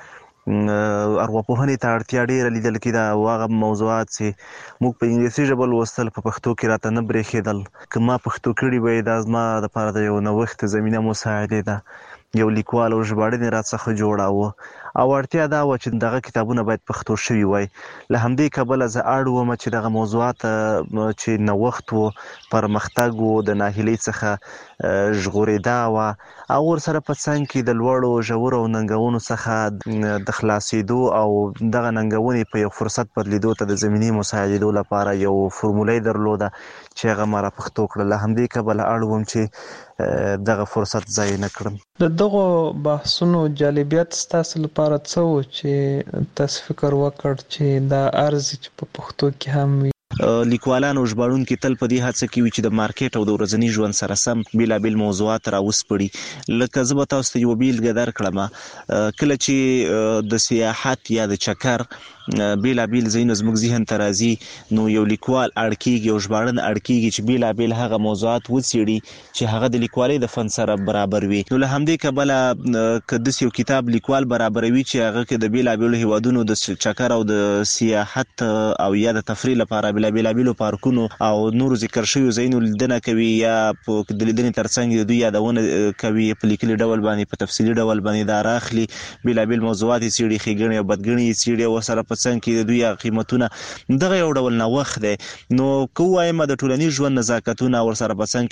Speaker 9: ارواپوهنې ته اړتیا ډیره لیدل کېده او هغه موضوعات چې موږ په انګلیسي ژبه لوستل په پښتو کې راته نه برېښېدل که ما پښتو کړي به دا زما دپاره د یو نوښت زمینه مساعدې ده یو لیکوال او ژباړنې راڅخه جوړاوه او اړتیا دا وه چې دغه کتابونه باید پښتو شوي وای له همدې کبله زه اړ وم چې دغه موضوعات چې نوښت و پرمختګ و د ناهیلۍ څخه ژغورېدا وه او ورسره په څنګ کې د لوړو ژورو ننګونو څخه د خلاصېدو او دغه ننګونې په یو فرصت بدلېدو ته د زمینې مساعدېدو لپاره یو فرموله یې درلوده چې هغه ما را پښتو کړه له همدې کبله اړ وم چې دغه فرصت ضایع نه کړم.
Speaker 15: د دغو بحثونو جالبیت ستاسو لپاره څه و چې تاسو فکر وکړ چې دا ارزي چې په پښتو کې هم وي؟
Speaker 9: لیکوالان او ژباړونکي تل په دې هڅه کې وي چې د مارکیټ او د ورځني ژوند سره سم بیلابیل موضوعات راوسپړي لکه زه به تاسو ته یوه بیلګه درکړم کله چې د سیاحت یا د چکر بیلابیل ځایونه زموږ ذهن ته راځي نو یو لیکوال اړ کېږي او ژباړن اړ کېږي چې بیلابیل هغه موضوعات وڅېړي چې هغه د لیکوالۍ د فن سره برابر وي نو له همدې کبله که داسې یو کتاب لیکوال برابروي چې هغه کې د بیلابیلو هیوادونو د چکر او د سیاحت او یا د تفریح لپاره بیلابیلو پارکونو او نورو ذکر شویو ځایونو لیدنه کوي یا په د لیدنې ترڅنګ د دوی یادونه کوي په لیکلي ډول باندې په تفصیلي ډول باندې دا راخلي بیلابیل موضوعات یې څېړي ښېګڼې او بدګڼې یې څېړي او ورسره په څنګ کې د دوی قیمتونه دغه یو ډول نوښت دی نو که ووایم د ټولنیز ژوند نزاکتونه ورسره په څنګ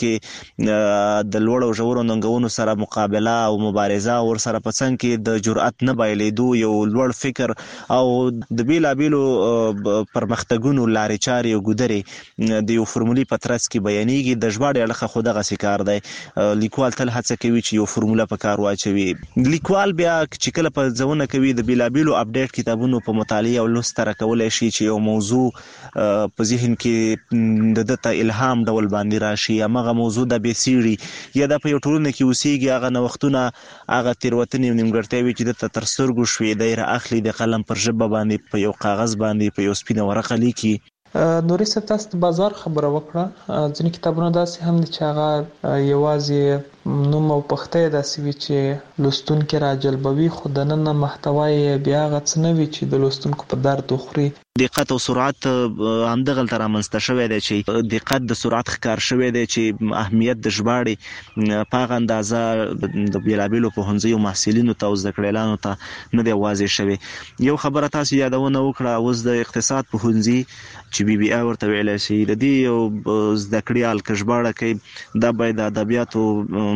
Speaker 9: کې د لوړو او ژورو ننګونو سره مقابله او مبارزه ورسره په څنګ کې د جرأت نه بایلېدو یو لوړ فکر او د بیلابیلو پرمختګونو لارې چارې او ګودرې د یو فرمولې په ترڅ کې بیانېږي د ژباړې اړخه خو دغسې کار دی لیکوال تل هڅه کوي چې یو فرموله په کار واچوي لیکوال بیا چې کله په ځونه کوي د بیلابیلو اپډیټ کتابونو په مطالعه او لوست سره کولی شي چې یو موضوع په ذهن کې د ده ته الهام ډول باندې راشي همغه موضوع د بېڅېړي یا د په یو ټولنه کې اوسېږي هغه نوښتونه هغه تېروتنې او نیمګړتیاوې چې ده ته تر سترګو شوې دی رااخلي د قلم پر ژبه باندې په یو کاغذ باندې په یو سپینه ورقه لیکي.
Speaker 15: نوري صاحب تاسو د بازار خبره وکړه ځینې کتابونه داسې هم دي چې هغه یوازې نوم او پښتۍ داسې وي چې لوستونکي راجلبوي خو دننه محتوا یې بیا هغه څه نه وي چې د لوستونکو په درد وخوري.
Speaker 9: دقت او سرعت همدغلته رامنځته شوی دی چې دقت د سرعت ښکار شوی دی چې اهمیت د ژباړې په هغه اندازه د بیلابیلو پوهنځیو محصلینو ته او زده کړیالانو ته نه دی واضح شوی. یو خبره تاسو یادونه وکړه اوس د اقتصاد پوهنځي چې بي بي آی ورته ویلی شي د دې یو زده کړیال که ژباړه کوي دا باید د ادبیاتو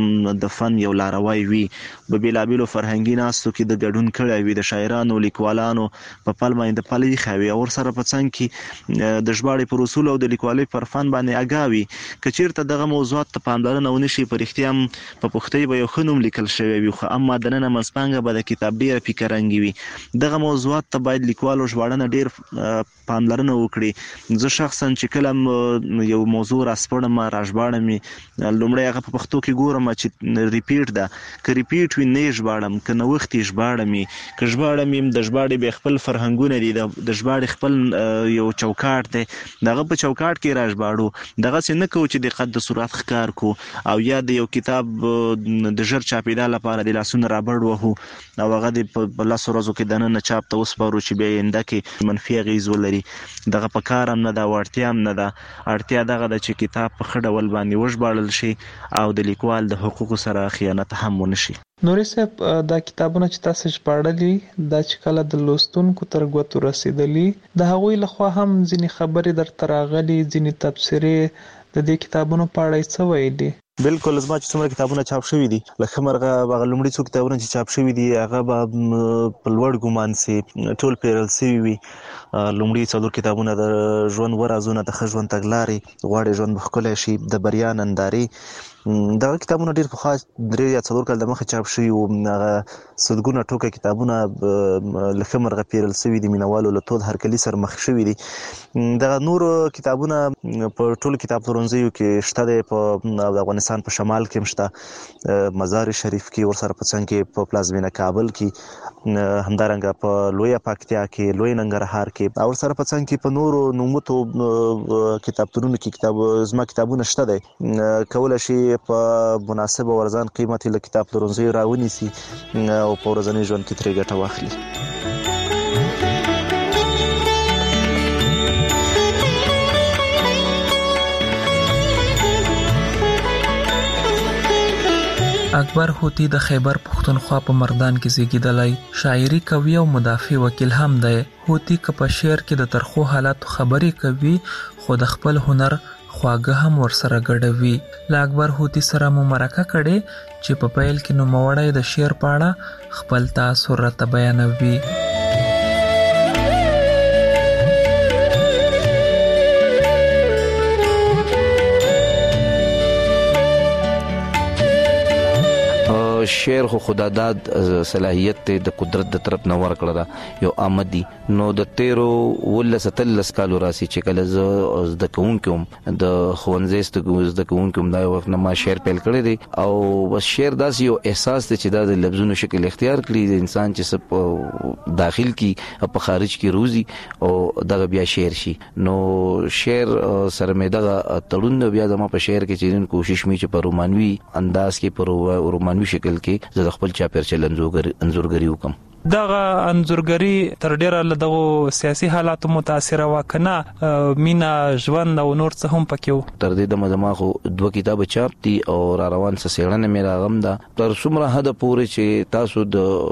Speaker 9: د فن یو لاروی وي په بیلابیلو فرهنګي ناستو کې د ګډون کړی وي د شاعرانو لیکوالانو په پل باندې پلي خوي او سره په څنګ کې د ژباړې پر اصول او د لیکوالۍ پر فن باندې اگاوي کچیرته دغه موضوعات ته پاملرنه ونشي پر اختیام په پښتۍ به یو خنوم لیکل شوی وي خو اما د نن منځپانګه به د کتاب ډیره فکرانګي وي دغه موضوعات ته باید لیکوال او ژباړنه ډیر پاملرنه وکړي زه شخصا چې کلم یو موضوع راسپړم راژباړم لومړی هغه په پښتو کې ګورم چې ریپیټ ده که ریپیټ وي نه ژباړم که نه وخت ژباړم که ژباړم د ژباړې به خپل فرهنګونه دي د ژباړې خپل یو چوکاټ دی دغه په چوکاټ کې راژباړو دغه څه نه کوو چې د قد صورت ښکار کو او یا د یو کتاب د ژر چاپېدا لپاره د لاسونه رابړ وهو او هغه د په لاسو ورځو کې دننه چاپ ته وسپارو چې بیا آینده کې منفي اغېز ولري دغه په کار هم نه ده او اړتیا هم نه ده اړتیا دغه ده چې کتاب په ښه ډول باندې وژباړل شي او د لیکوال د حقوقو سره خیانت هم ونه شي.
Speaker 8: نوري صاحب دا کتابونه چې تاسو ژباړلي دا چې کله د لوستونکو تر ګوتو رسیدلی د هغوی لخوا هم ځینې خبرې درته راغلي ځینې تبصرې د دې کتابونو په اړه څه ویلي؟
Speaker 9: بالکل زما چې څومره کتابونه چاپ شوي دي لکه مرغه هغه لومړي څو کتابونه چې چاپ شوي دي هغه به په لوړ ګمان سي ټول پیرل سوي وي لومړي څلور کتابونه د ژوند ورازونه د ښه ژوند تګلارې غواړي ژوند به ښکلی شي د بریا نندارې دغه کتابونه ډېر پخوا درې یا څلور کال د مخه چاپ شوي وو هغه سلګونه ټوکه کتابونه له ښه مرغه پیرل سوي دي مینوالو له تود هرکلي سره مخ شوي دي دغه نورو کتابونه په ټولو کتاب پلورنځیو کې شته دی په د افغانستان په شمال کې هم شته مزار شریف کې ورسره په څنګ کې په پلازمینه کابل کې همدارنګه په لویه پکتیا کې لوی ننګرهار کې او ورسره په څنګ کې په نورو نوموتو کتابتونونو کې کتاب زما کتابونه شته دی کولی شي په مناسبه ورځان قیمت له کتاب پلورنځیو راونیسي او په ورځني ژوند کې ترې ګټه واخلي.
Speaker 8: اکبر هوتی د خیبر پښتونخوا په مردان کې زیږیدلی شاعري کوي او مدافع وکیل هم دی. هوتی که په شعر کې د ترخو حالاتو خبرې کوي خو د خپل هنر خواږه هم ورسره ګډوي. له اکبر هوتی سره مو مرکه کړې چې په پیل کې نوموړی د شعر په اړه خپل تاثر راته بیانوي.
Speaker 10: شعر خو خداداد صلاحیت ته د قدرت د طرف نه ورکړه دا یو آمدی نو د تیرو ولس تلس کالو راسي چې کله ز د کوونکم د خوانځست د کوونکم دا وخت نه ما شعر پیل کړی دی او بس شعر داس یو احساس ته چې د لفظونو شکل اختیار کړي د انسان چې سپ داخل کی په خارج کی روزي او دغه بیا شعر شي نو شعر سره مې دغه تړون بیا د ما په شعر کې چې کوشش می چې په رومانوي انداز کې په رومانوي شکل کې زه خپل چاپیرچل انځورګری وکم.
Speaker 8: دغه انځورګری تر ډیره له دغه سیاسي حالاتو متاثر وکنه مینا ژوند او نور څه هم پکې وو.
Speaker 10: تر دې د مزما خو دوه کتاب چاپ دي او را روان څه سیړنه مې راغم ده تر څومره حد پورې چې تاسو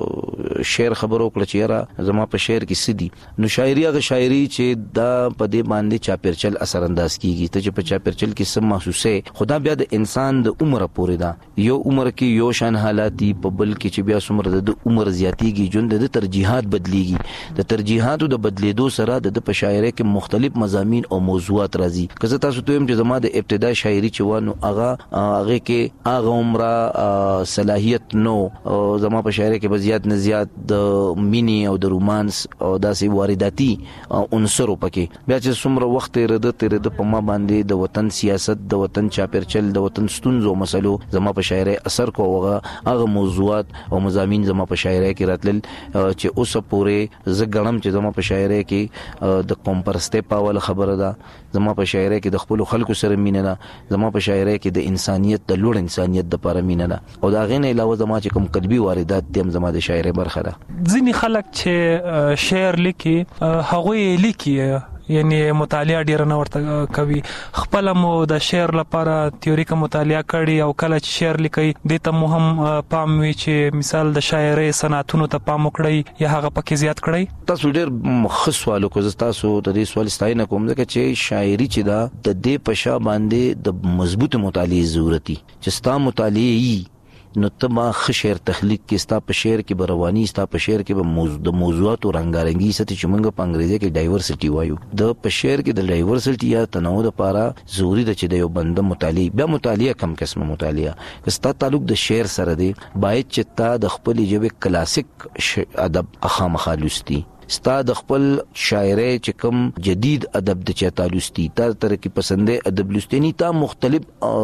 Speaker 10: د شعر خبرو کړ چې را زما په شعر کې سدي نو شاعري هغه شاعري چې دا په دې باندې چاپیرچل اثر انداز کیږي ته چې په چاپیرچل کې سم محسوسه خدا بیا د انسان د عمر پورې دا یو عمر کې یو شان حالات په بل کې چې بیا څومره د عمر زیاتیږي د ترجیحات بدلیږي د ترجیحاتو د بدلیدو سره د په شاعرۍ کې مختلف مضامین او موضوعات راځي که زه تاسو ته هم چې زما د ابتدا شاعري چې وانه هغه هغه کې هغه عمره صلاحیت نو زما په شاعرۍ کې به زیات نه زیات د مینی او د رومانس او داسې وارداتي عنصر پکې بیا چې څومره وخت رده ترده په ما باندې د وطن سیاست د وطن چاپیرچل د وطن ستونزو مسلو زما په شاعرۍ اثر کوغه هغه موضوعات او مضامین زما په شاعرۍ کې راتلل چې اوس پورې ز غړم چې زما په شاعرۍ کې د قوم پرسته پاول خبره ده زما په شاعرۍ کې د خپل خلکو سره مینه ده زما په شاعرۍ کې د انسانيت د لوړ انسانيت د لپاره مینه ده او دا غینه علاوه زما چې کوم قلبي واردات دي زما د شاعرۍ برخه ده.
Speaker 8: ځینې خلک چې شعر لیکي هغه لیکي یعنی مطالعه ډیر نه ورته کوي. خپل مو د شعر لپاره تیوریکه مطالعه کړي او کله چې شعر لیکي د ته مو هم پام وي چې مثال د شاعرۍ صنعتونو ته پام وکړي یا هغه پکې زیات کړي؟
Speaker 10: تاسو ډیر مخصوص سوال کوئ. تاسو د دې سوال ستاینه کوم ځکه چې شاعري چې دا د دې پشا باندې د مضبوط مطالعه ضرورتي چې ستا مطالعه نو تما خشیر تخلیق کې ستا په شعر کې برواني ستا په شعر کې به موضوع د موضوعات او رنگارنګي ست چې موږ په انګریزي کې ډایورسټي وایو. د په شعر کې د ډایورسټي یا تنوع لپاره ضروری ده چې د یو بنده مطالعه بیا مطالعه کم قسمه مطالعه که ستا تعلق د شعر سره دی باید چې تا د خپل ژبه کلاسیک ادب اخامخا لوستي ستا د خپل شاعرۍ چې کوم جدید ادب د چا تعلقستي تا تر کې پسندې ادب لستنی تا مختلف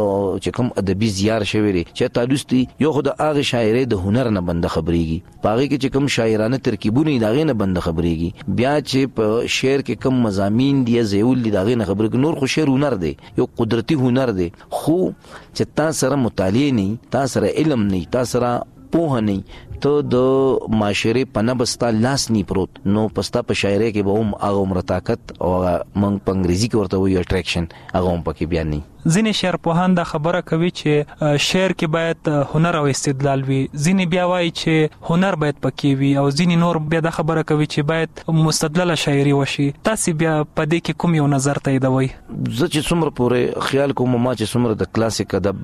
Speaker 10: چې کوم ادبي زیار شوی لري چې تعلقستي یو خدای هغه شاعرۍ د هنر نه بند خبريږي پاره کې چې کوم شاعرانه ترکیبونه داغه نه بند خبريږي بیا چې په شعر کې کوم مضامین دی زیول دی داغه نه خبرګ نور خو شعر هنر دی یو قدرتي هنر دی خو چې تا سره مطالعه نه تا سره علم نه تا سره په نه ته د معاشري پنبستا لاس نی پروت نو پستا په شاعرۍ کې به هم هغه عمر طاقت او منګ په انګریزي کې ورته وی اټریکشن هغه هم پکې بیان نه.
Speaker 8: ځینې شعر پوهان دا خبره کوي چې شعر کې باید هنر او استدلال وي. ځینې بیا وایي چې هنر باید پکې وي او ځینې نور بیا دا خبره کوي چې باید مستدلله شاعري وشي. تاسو بیا په دې کې کوم یو نظر تاییدوي؟
Speaker 10: زه چې څومره پورې خیال کوم ما چې څومره د کلاسیک ادب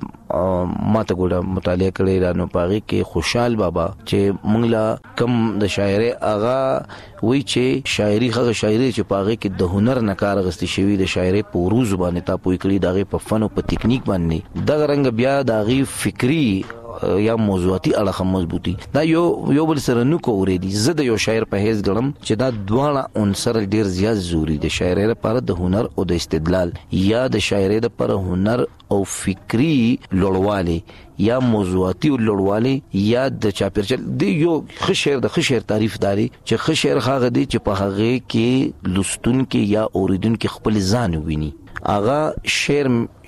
Speaker 10: ما ته ګوډه مطالعه کړې را نو پاغي کې خوشحال بابا چې موږ لا کم د شاعرۍ اغا وی چې شاعري هغه شاعري چې پاغي کې د هنر نه کار غستې شوی د شاعرۍ په روز باندې تا پوي کړی دغه په فن او په ټیکنیک باندې دغه رنګ بیا دغه فکری یا موضوعاتي اړه مضبوطی دا یو یو بل سره نو کووري دي. زه د یو شاعر په هیڅ ګړم چې دا دواړه عنصر ډیر زیات ضروری دي شاعرۍ لپاره د هنر او د استدلال یا د شاعرۍ لپاره هنر او فکری لوړواله یا موضوعاتي لوړواله یا د چاپیرچل دی یو خشیر د خشیر تعریف داري چې خشیر هغه دی چې په هغه کې لستون کې یا اوریدون کې خپل ځان ویني اغا شعر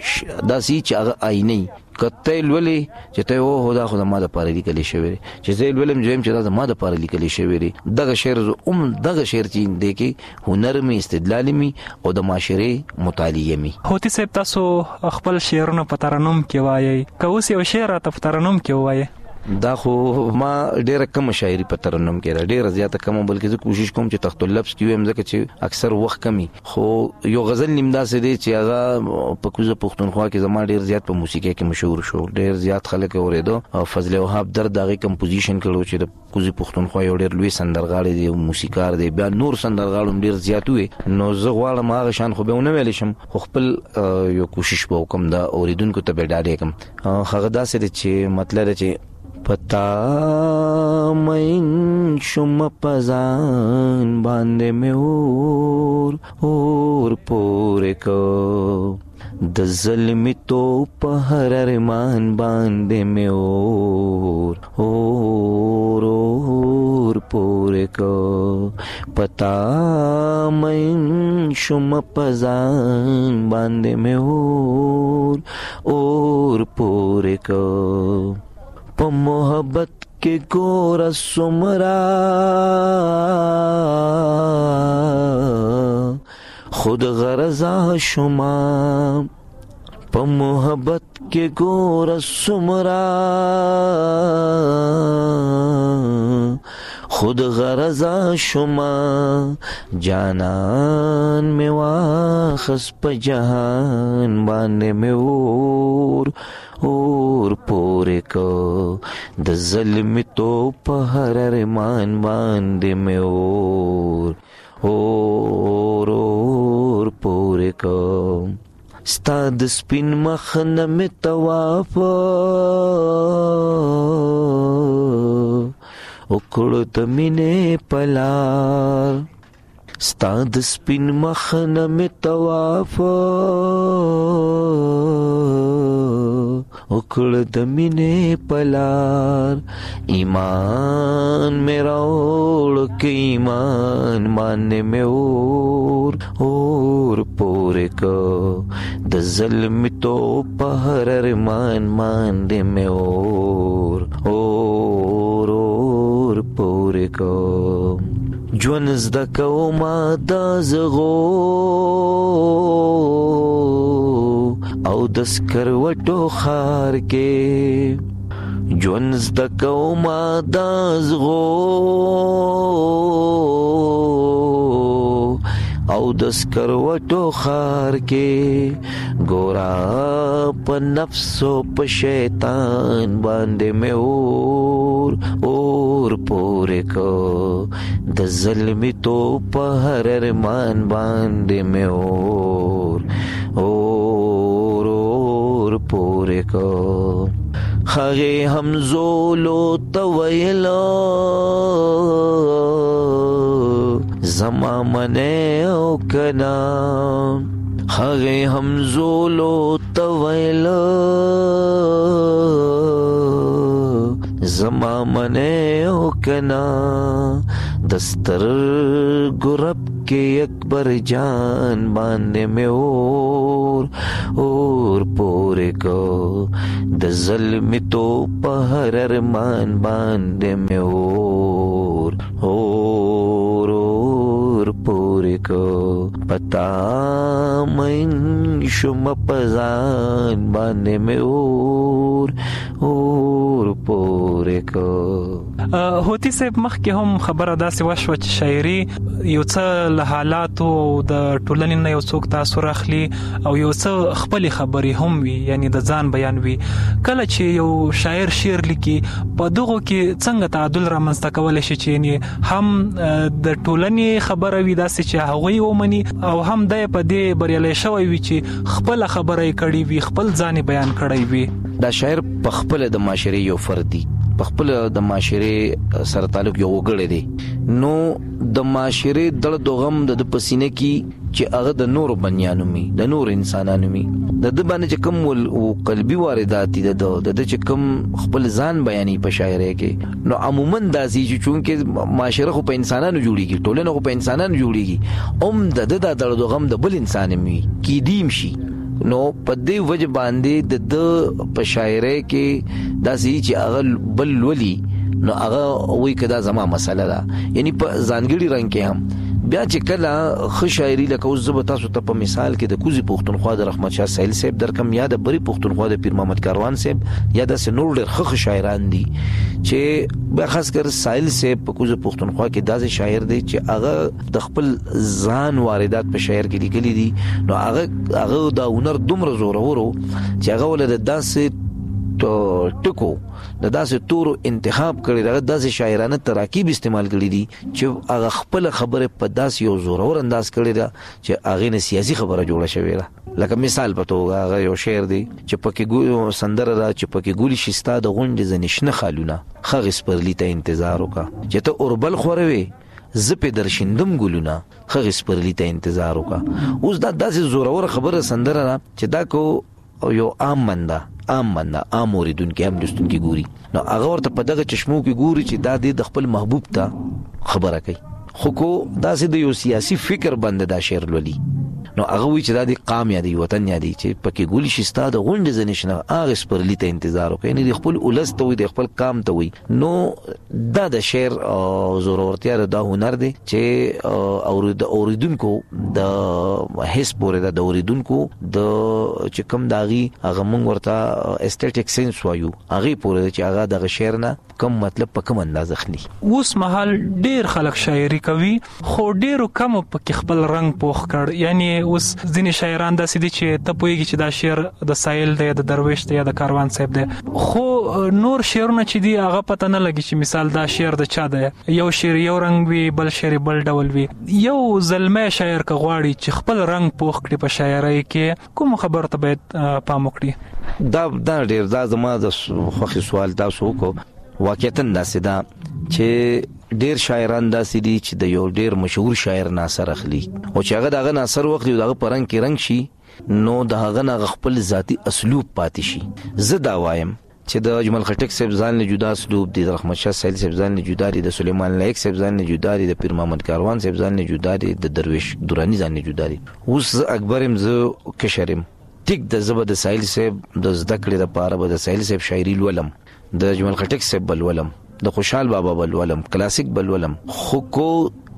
Speaker 10: داسي چې هغه آینه کته لولې چې ته و هدا خو د ما د پاره لیکل شوی چې زه ولم جویم چې د ما د پاره لیکل شوی دغه شعر اوم دغه شعر چې د کې هنر می استدلال می او د معاشري مطالعه می.
Speaker 8: هوتی صاحب تاسو خپل شعرونه په ترنم کې وایي کوس یو شعر ته په ترنم کې وایي؟
Speaker 10: دا خو ما ډیره کم شاعري په ترنم کې ډیره زیاته کم بلکې زه کوشش کوم چې تخت اللفظ کې ویم ځکه چې اکثر وخت کمی خو یو غزل نیمدا سي دي چې هغه په کوزه پښتونخوا کې زما ډیر زیات په موسیقي کې مشهور شو ډیر زیات خلک اوریدو او فضل وهاب در دغه کمپوزیشن کړو چې د کوزه پښتونخوا یو ډیر لوی سندرغاړی دی موسیقار دی بیا نور سندرغاړم ډیر زیات وي نو زه غواړم هغه شان خو به ونه ویل شم خو خپل یو کوشش به وکم دا اوریدونکو ته به ډاډه کم هغه داسې چې مطلب چې پتا مین شم پزان باندې مې اور اور پورې کو د ظلم تو په هر ارمان باندې مې اور اور اور پورې کو پتا مین شم پزان باندې مې اور اور پورې کو په محبت کې ګور سمرا خود غرضا شما په محبت کې ګور سمرا خود غرضا شما جانان می واخس په جهان باندې می اور اور پورې کو د ظلم تو په هر ارمان باندې مې اور اور اور پورې کو ستا د سپین مخ نه مې طواف وکړو د مینې پلار ستا د سپین مخ نه مې طواف وکړو د مینې پلار ایمان مې راوړ کې ایمان باندې مې اور اور پورې کو د ظلم تو په هر ارمان باندې مې اور اور اور پورې کو جون زده کوما د زغو او د سکروټو خار کې جون زده کوما د زغو او د سکروټو خار کې ګورا په نفس او په شیطان باندې مې اور اور پورې کو د ظلمي تو په هر ارمان باندې مې اور اور اور پورې کو خغه همزولو تویلا زما منه او کنا خغه همزولو تویلا زما منه او کنا دستر ګرب کې اکبر جان باندې مې اور اور پورې کو د ظلم تو په هر ارمان باندې مې اور اور اور پورې کو پتا مې شوم پزان باندې مې اور اور پورې کو.
Speaker 8: هوتی صاحب مخکې هم خبره داسې وشوه چې شاعري یو څه له حالاتو او د ټولنې نه یو څوک تاثر اخلي او یو څه خپل خبرې هم وي، یعنی د ځان بیان وي. کله چې یو شاعر شعر لیکي په دغه کې څنګه تعادل رامنځته کولای شي چې یعنی هم د ټولنې خبره وي داسې چې هغه یې ومني او هم د په دې بریالي شوی وي چې خپل خبره یې کړې وي، خپل ځان بیان کړی وي.
Speaker 10: دا شاعر په خپل د معاشري یو فرد دی، په خپل د معاشري سره تعلق یو وګړی دی، نو د معاشري د دوغم د پسینه کې چې هغه د نور بنیانو می د نور انسانانو می د د باندې چې کوم او قلبي واردات دي د د چې کوم خپل ځان بیانې په شاعرۍ کې، نو عموما داسې چې چونکه معاشره خو په انسانانو جوړیږي، ټولنه خو په انسانانو جوړیږي، اوم د د د دوغم د بل انسان می کې دیم شي، نو په دې وجه باندې د په شاعرۍ کې داسې چې هغه بل ولي نو هغه وی کدا زما مسله ده، یعنی په ځانګړي رنګ کې هم بیا چې کله خ شاعري لکه اوس زه تاسو ته په مثال کې د کوزي پښتونخوا د رحمت شاه سایل صاحب درکم یا د بری پښتونخوا د پیر محمد کاروان صاحب یا د سنور ډېر خ شاعران دي چې به خاص کر سایل صاحب په کوزي پښتونخوا کې داسې شاعر دی چې هغه د خپل ځان واردات په شاعر کې لیکلي دي، نو هغه هغه د هنر دومره زور ورو چې هغه ول د داسې ټکو د داسې تورو انتخاب کړي، د داسې شاعرانه تراکیب استعمال کړي دي چې هغه خپل خبره په داسې یو زورور انداز کړي دا چې هغه نه سیاسي خبره جوړه شوې ده. لکه مثال په توګه هغه یو شعر دی چې پکې ګو سندره دا چې پکې ګولي شستا د غونډې زنښنه خالونه خغس پرلی ته انتظار وکا چې ته اوربل خوروي زپې درشندم ګلونه خغس پرلی ته انتظار وکا. اوس دا داسې زورور خبره سندره چې دا کو یو عام منده عام منده عام اوریدونکو هم لستونکو ګوري، نو هغه ورته په دغه چشمو کې ګوري چې دا د خپل محبوب ته خبره کوي، خو کو داسې د یو سیاسي فکر باندې دا شعر لولي، نو هغه وی چې دا د قام یا د وطن یا دی چې پکې ګولي شستا د غونډې زنښنه هغه سپرلی ته انتظار وکړي، یعنی د خپل اولس ته وي د خپل قام ته وي. نو دا د شعر ضرورتیا د هنر دی چې اورید اوریدونکو د حس پورې د اوریدونکو د چې کوم داغي هغه مونږ ورته استټیک سنس وایو هغه پورې چې هغه د شعر نه کوم مطلب په کوم انداز اخلي.
Speaker 8: اوس مهال ډیر خلک شاعري کوي خو ډیرو کم په خپل رنگ پوخ کړ، یعنی اوس ځینې شاعران داسې دي چې ته پوهیږي چې دا شعر د سایل دی، د درویش دی، یا د کاروان صاحب دی، خو نور شعرونه چې دی هغه پته نه لګي چې مثال دا شعر د چا دی، یو شعر یو رنگ وي بل شعر بل ډول وي. یو زلمه شاعر که غواړي چې خپل رنگ پوخ کړي په شاعرۍ کې کوم خبره ته باید پام وکړي؟
Speaker 10: دا دا ډیر دا زما د خوښي سوال تاسو کو واقعیت داسې دا چې ډیر شاعران داسې دي چې د یو ډیر مشهور شاعر ناصر اخلي او چې هغه دغه ناصر وخت یو دغه پرنګ کې رنگ شي، نو دغه نه خپل ذاتی اسلوب پاتې شي. زه دا وایم چې د اجمل خټک صاحب ځان له جدا اسلوب دی، د رحمت شاه سایل صاحب ځان له جدا دی، د سلیمان لایق صاحب ځان له جدا دی، د پیر محمد کاروان صاحب ځان له جدا دی، د درویش درانی ځان له جدا دی. اوس اکبرم زه کشرم ټیک د زبد سایل صاحب د زده کړې لپاره به د سایل صاحب شاعري ولم، د اجمل خټک صاحب بل ولم، د خوشحال بابا بل ولم، کلاسیک بل ولم، خو کو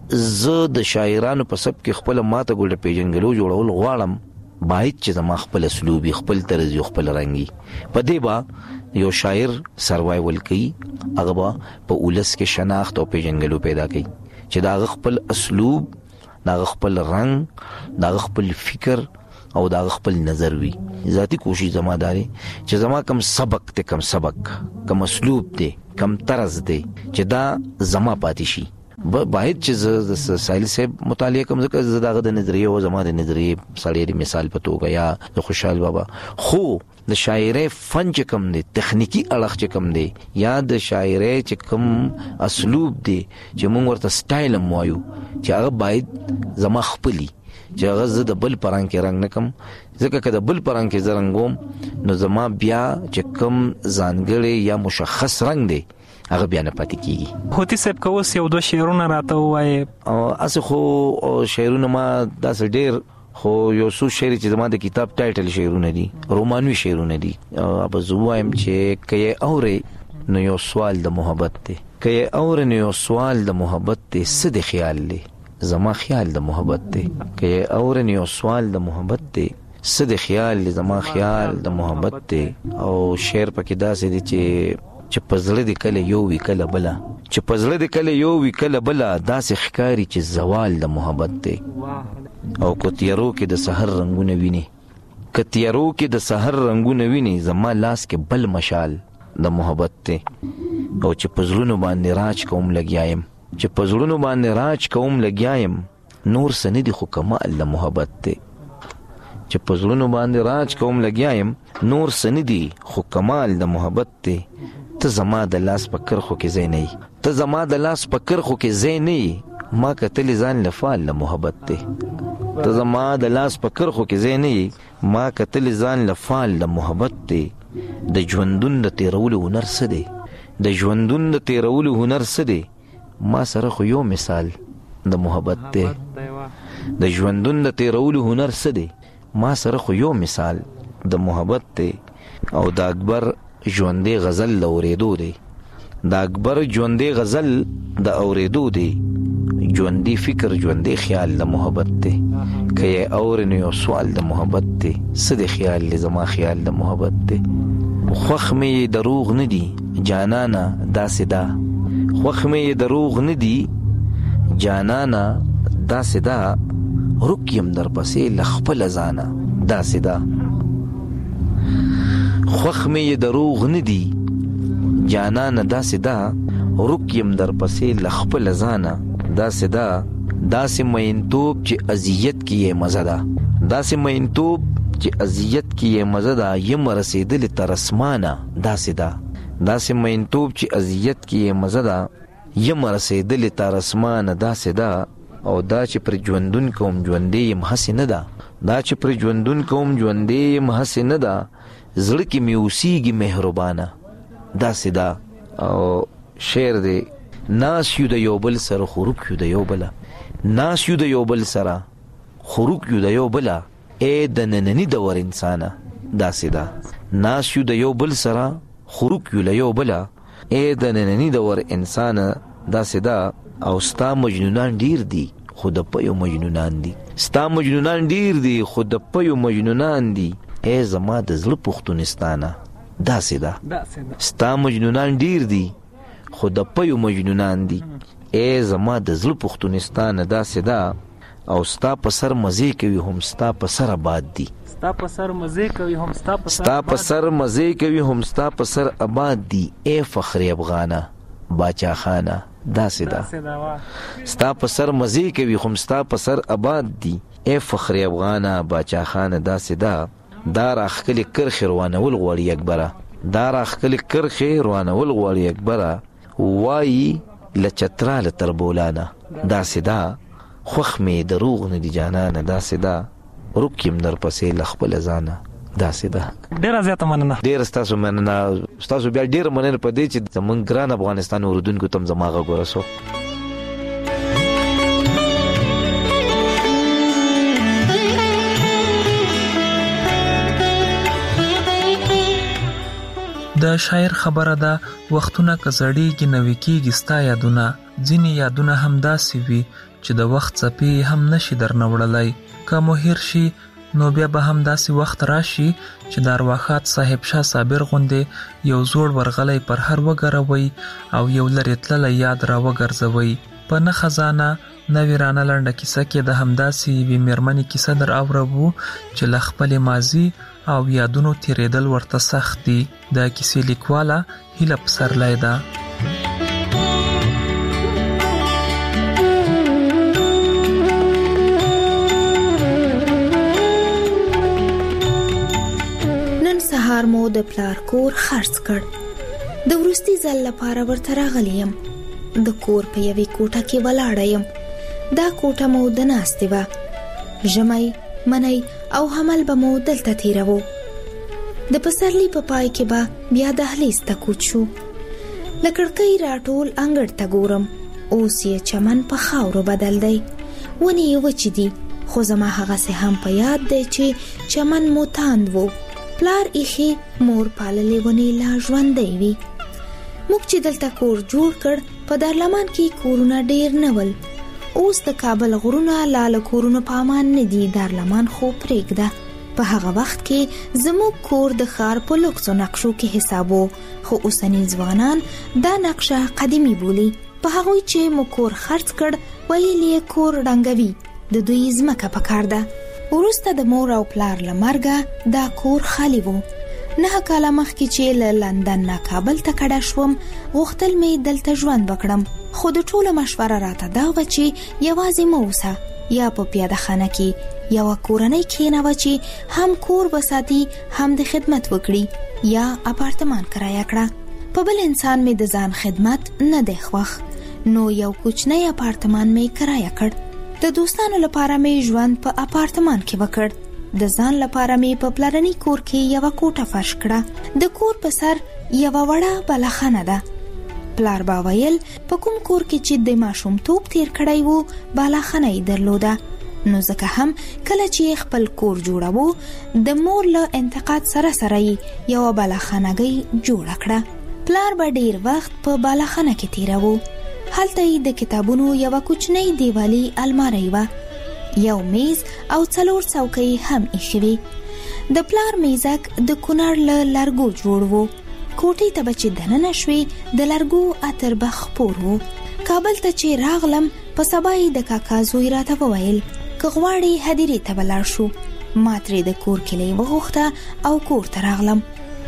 Speaker 10: زه د شاعرانو په سب کې خپل ماته ګل پیژنګلو جوړول غواړم باید چې زما خپل اسلوبي خپل طرز خپل رنگي په دې با یو شاعر سروایول کوي هغه با په ولس کې شناخت او پیژنګلو پیدا کوي چې دا خپل اسلوب دا خپل رنگ دا خپل فکر او دا خپل نظر وي. ذاتی کوشش زما داري چې زما کم سبق ته کم سبق کم اسلوب دی کم طرز دی چې دا زما پاتې شي. باید چې ز سایل صاحب مطالعه کوم ځکه زداغه د نظریه او زما د نظریه سړی مثال په توګه یا د خوشحال بابا خو د شاعرۍ فن چې کم دی تخنیکی اړخ چې کم دی یا د شاعرۍ چې کم اسلوب دی چې موږ ورته سټایل موایو چې هغه باید زما خپلی چې هغه زه د بل پران کې رنگ نکم ځکه که د بل پران کې زرنګوم نو زما بیا چې کم ځانګړی یا مشخص رنگ دی هغه بیا نه پاتې کیږي.
Speaker 17: هوتی صاحب کوس یو دوه شعرونه راته وایي
Speaker 10: او اسه خو شعرونه ما داسې ډیر خو یو څو شعر چې زما د کتاب ټایټل شعرونه دي رومانوي شعرونه دي اب زوایم چې کای اورې نو یو سوال د محبت دی کای اورې نو یو سوال د محبت دی څه د خیال دی زما خیال د محبت دی کای اورې نو یو سوال د محبت دی څه د خیال دی زما خیال د محبت دی. او شعر پکې داسې دي چې چې پزړه د کله یو وی کله بلا چې پزړه د کله یو وی کله بلا داسې ښکاری چې زوال د محبت دی. او کتیارو کې د سحر رنگونه ویني کتیارو کې د سحر رنگونه ویني زما لاس کې بل مشال د محبت دی. او چې پزړونو باندې راج کوم لګیایم چې پزړونو باندې راج کوم لګیایم نور سندي خو کمال د محبت دی. چې پزړونو باندې راج کوم لګیایم نور سندي خو کمال د محبت دی. ته زما د لاس پکر خو کې زې نه ته زما د لاس پکر خو کې زې نه ما کتل ځان لفال د محبت دی. ته زما د لاس پکر خو کې زې نه ما کتل ځان لفال د محبت دی. د ژوندون د تیرولو هنر څه دی د ژوندون د تیرولو هنر څه دی ما سره خو یو مثال د محبت دی. د ژوندون د تیرولو هنر څه دی ما سره خو یو مثال د محبت دی. او د اکبر ژوندې غزل د اورېدو دی د اکبر ژوندې غزل د اورېدو دی ژوندې فکر ژوندې خیال د محبت دی. که یې اورې نو یو سوال د محبت دی څه د خیال دی زما خیال د محبت دی. خوښ مې دروغ نه دي جانانه داسې دا خوښ مې دروغ نه دي جانانه داسې دا رک یم در پسې له خپله ځانه داسې دا خوخ مې دروغ نه دي جانانه داسې دا رک یم در پسې له خپله ځانه داسې دا داسې مینتوب چې اذیت کې یې مزه ده داسې مینتوب چې اذیت کې یې مزه ده یم رسېدلې تر اسمانه داسې دا داسې مینتوب چې اذیت کې یې مزه ده یم رسېدلې تر اسمانه داسې دا. او دا چې پر ژوندون کوم ژوندې یم هسې نه ده دا چې پر ژوندون کوم ژوندې یم هسې نه ده زړه کې مې اوسېږي مهربانه داسې دا. او شعر دی ناس یو د یو بل سره خروک یو د یو بله ناس یو د یو بل سره خروک یو د یو بله ای د ننني دور انسانه داسې دا ناس یو د یو بل سره خروک یو له یو بله ای د ننني دور انسانه داسې دا. او ستا مجنونان ډیر دي خو د پیو مجنونان دي ستا مجنونان ډیر دي خو د پیو مجنونان دي ای زما د زړه پښتونستانه داسې ده ستا مجنونان ډیر دي خو د پیو مجنونان دي ای زما د زړه پښتونستانه داسې ده. او ستا په سر مزې کوي هم ستا په سر آباد دي
Speaker 17: ستا په سر مزې کوي هم ستا په
Speaker 10: ستا په سر مزې کوي هم ستا په سر آباد دي ای فخر افغانه باچا خانه داسې ده ستا په سر مزې کوي خو ستا په سر آباد دي ای فخر افغانه باچا خانه داسې ده. دا راخکلې کرښې روانول غواړي اکبره دا راخکلې کرښې روانول غواړي اکبره وایي له چتراله تر بولانه داسې ده. خوښ مې دروغ نه دي جانانه داسې ده رک یم در پسې له خپله ځانه داسې ده.
Speaker 17: ډیره زیاته مننه
Speaker 10: ډیره ستاسو مننه ستاسو بیا ډیره مننه په دې چې زمونږ ګران افغانستان اوردونکو ته هم زما غږ ورسو.
Speaker 8: د شاعر خبره ده وختونه که زړیږي نوي کېږي ستا یادونه ځینې یادونه هم داسې وي چې د وخت څپې هم نشي درنوړلای. که مو هیر شي نو بیا به هم داسې وخت راشي چې د ارواښاد صاحب شاه صابر غوندې یو زوړ ورغلی پر هر وګروئ او یو لرې تللی یاد را وګرځوئ. په نه خزانه نه ویرانه لنډه کیسه کې د همداسې یوې مېرمنې کیسه در اورو چې له خپلې ماضي او یادونو تیریدل ورته سخت دي. د کیسې لیکواله هیله پسرلی ده.
Speaker 11: سهار مو د پلار کور خرڅ کړ. د ورستي ځل لپاره ورته راغلی یم. د کور په یوې کوټه کې ولاړه یم. دا کوټه مو د ناستې وه. ژمی، منی او حمل به مو دلته تیروو. د پسرلي په پای کې به بیا دهلیز ته کوچ شو. له کړکۍ راټول انګړ ته ګورم. اوس یې چمن په خاورو بدل دی. ونې یې وچې دي، خو زما هغسې هم په یاد دی چې چمن مو تاند و. پلار ایخي مور پاللې ونې لا ژوندۍ وي. موږ چې دلته کور جوړ کړ په دارلمان کې کورونه ډیر نه ول. اوس د کابل غرونه لاله کورونه په امان نه دي. دارلمان خو پرېږده. په هغه وخت کې زموږ کور د ښار په لوکسو نقشو کې حسابو، خو اوسني ځوانان دا نقشه قدیمي بولي. په هغوی چې مو کور خرڅ کړ ویل یې کور ړنګوي، د دوی ځمکه پکار ده. وروسته د مور او پلار له مرګه دا کور خالی وو. نه کاله مخکې چې له لندن نه کابل ته کډه شوم، غوښتل مې دلته ژوند وکړم، خو د ټولو مشوره راته دا وه چې یوازې مه اوسه، یا په پیاده خانه کې یوه کورنۍ کښېنوه چې هم کور وساتي هم د خدمت وکړي، یا اپارتمان کرایه کړه. په بل انسان مې د ځان خدمت نه دی خوښ، نو یو کوچنی اپارتمان مې کرایه کړ. د دوستانو لپاره مې ژوند په اپارتمان کې وکړ. د ځان لپاره مې په پلرني کور کې یوه کوټه فرش کړه. د کور په سر یوه وړه بلخانه ده. پلار با ویل په کوم کور کې چې د ماشومتوب تیر کړی وو بلخانه یې درلوده. نو ځکه هم کله چې خپل کور جوړوو د مور له انتقاد سره سره یې یوه بلخانهګۍ جوړه کړه. پلار به ډیر وخت په بلخانه کې تیروو. هلته یې د کتابونو یوه کوچنۍ دیوالي الماری وه. یو میز او څلور څوکۍ هم ایښې وې. د پلار میزک د کونړ له لرګو جوړ وو. کوټې ته به چې دننه شوې د لرګو عطر به خپور وو. کابل ته چې راغلم په سبا یې د کاکا زوی راته وویل که غواړې هدیرې ته به لاړ شو. ما ترې د کور کیلۍ وغوښته او کور ته راغلم.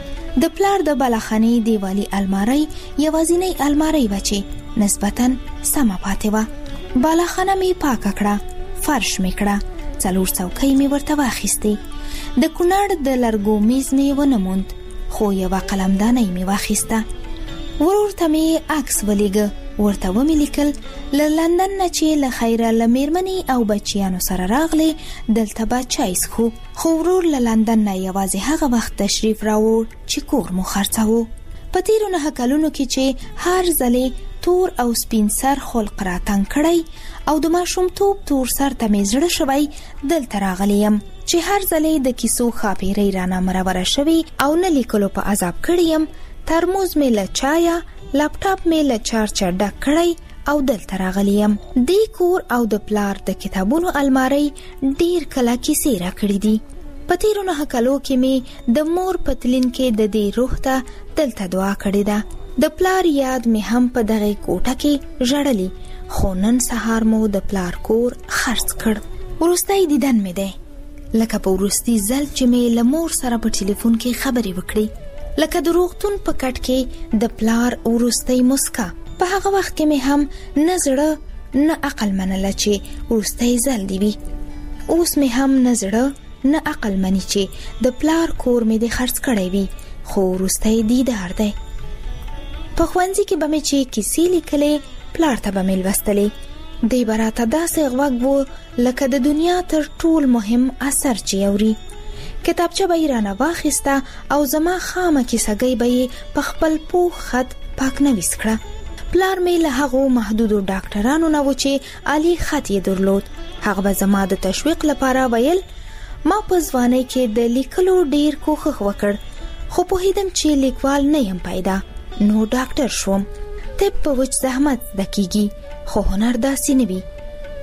Speaker 11: د پلار د بلخانې دیوالي الماری یوازینۍ الماری وه چې نسبتاً سمه پاتې وه. بلخانه مې پاکه کړه، فرش مې کړه، څلور څوکۍ مې ورته واخیستې. د کونړ د لرګو میز مې ونه موند، خو یوه قلمدانۍ مې واخیسته. ورور ته مې عکس ولیږه. ورته ومې لیکل له لندن نه چې له خیره له مېرمنې او بچیانو سره راغلی دلته به چای څښو. خو ورور له لندن نه یوازې هغه وخت تشریف راوړ چې کور مو خرڅاوه. په تیرو نهه کلونو کې چې هر ځلې تور او سپین سر خلق را تنګ کړی او د ماشومتوب تور سر ته مې زړه شوی دلته راغلی یم چې هر ځلې د کیسو ښاپیرۍ رانه مروره شوي او نه لیکلو په عذاب کړی یم. ترموز مې له چایه، لپټاپ مې له چارچه ډک کړی او دلته راغلی یم. دې کور او د پلار د کتابونو الماری ډیر کله کیسې را کړې دي. په تیرو نهه کلو کې مې د مور پتلین کې د دې روح ته دلته دعا کړې ده. د پلار یاد مې هم په دغه کوټه کې ژړلی، خو نن سهار مو د پلار کور خرڅ کړ. وروستی دیدن مې دی، لکه په وروستي ځل چې مې له مور سره په ټلیفون کې خبرې وکړې، لکه د روغتون په کټ کې د پلار وروستی مسکا. په هغه وخت کې مې هم نه زړه نه عقل منله چې وروستی ځل دی وي. اوس مې هم نه زړه نه عقل مني چې د پلار کور مې د خرڅ کړی وي، خو وروستی دیدار دی. په ښوونځي کې به مې چې کیسې لیکلې پلار ته به مې لوستلې. دی به راته داسې غوږ و لکه د دنیا تر ټول مهم اثر چې اوري. کتابچه به یې رانه واخیسته او زما خامه کیسهګۍ به یې په خپل پوخ خط پاک نویس کړه. پلار مې له هغو محدودو ډاکټرانو نه و چې عالی خط یې درلود. هغه به زما د تشویق لپاره ویل. ما په ځوانۍ کې د لیکلو ډیر کوښښ وکړ، خو پوهیدم چې لیکوال نه یم پیدا، نو ډاکټر شوم. طب په وچ زحمت زده کیږي، خو هنر داسې نه وي.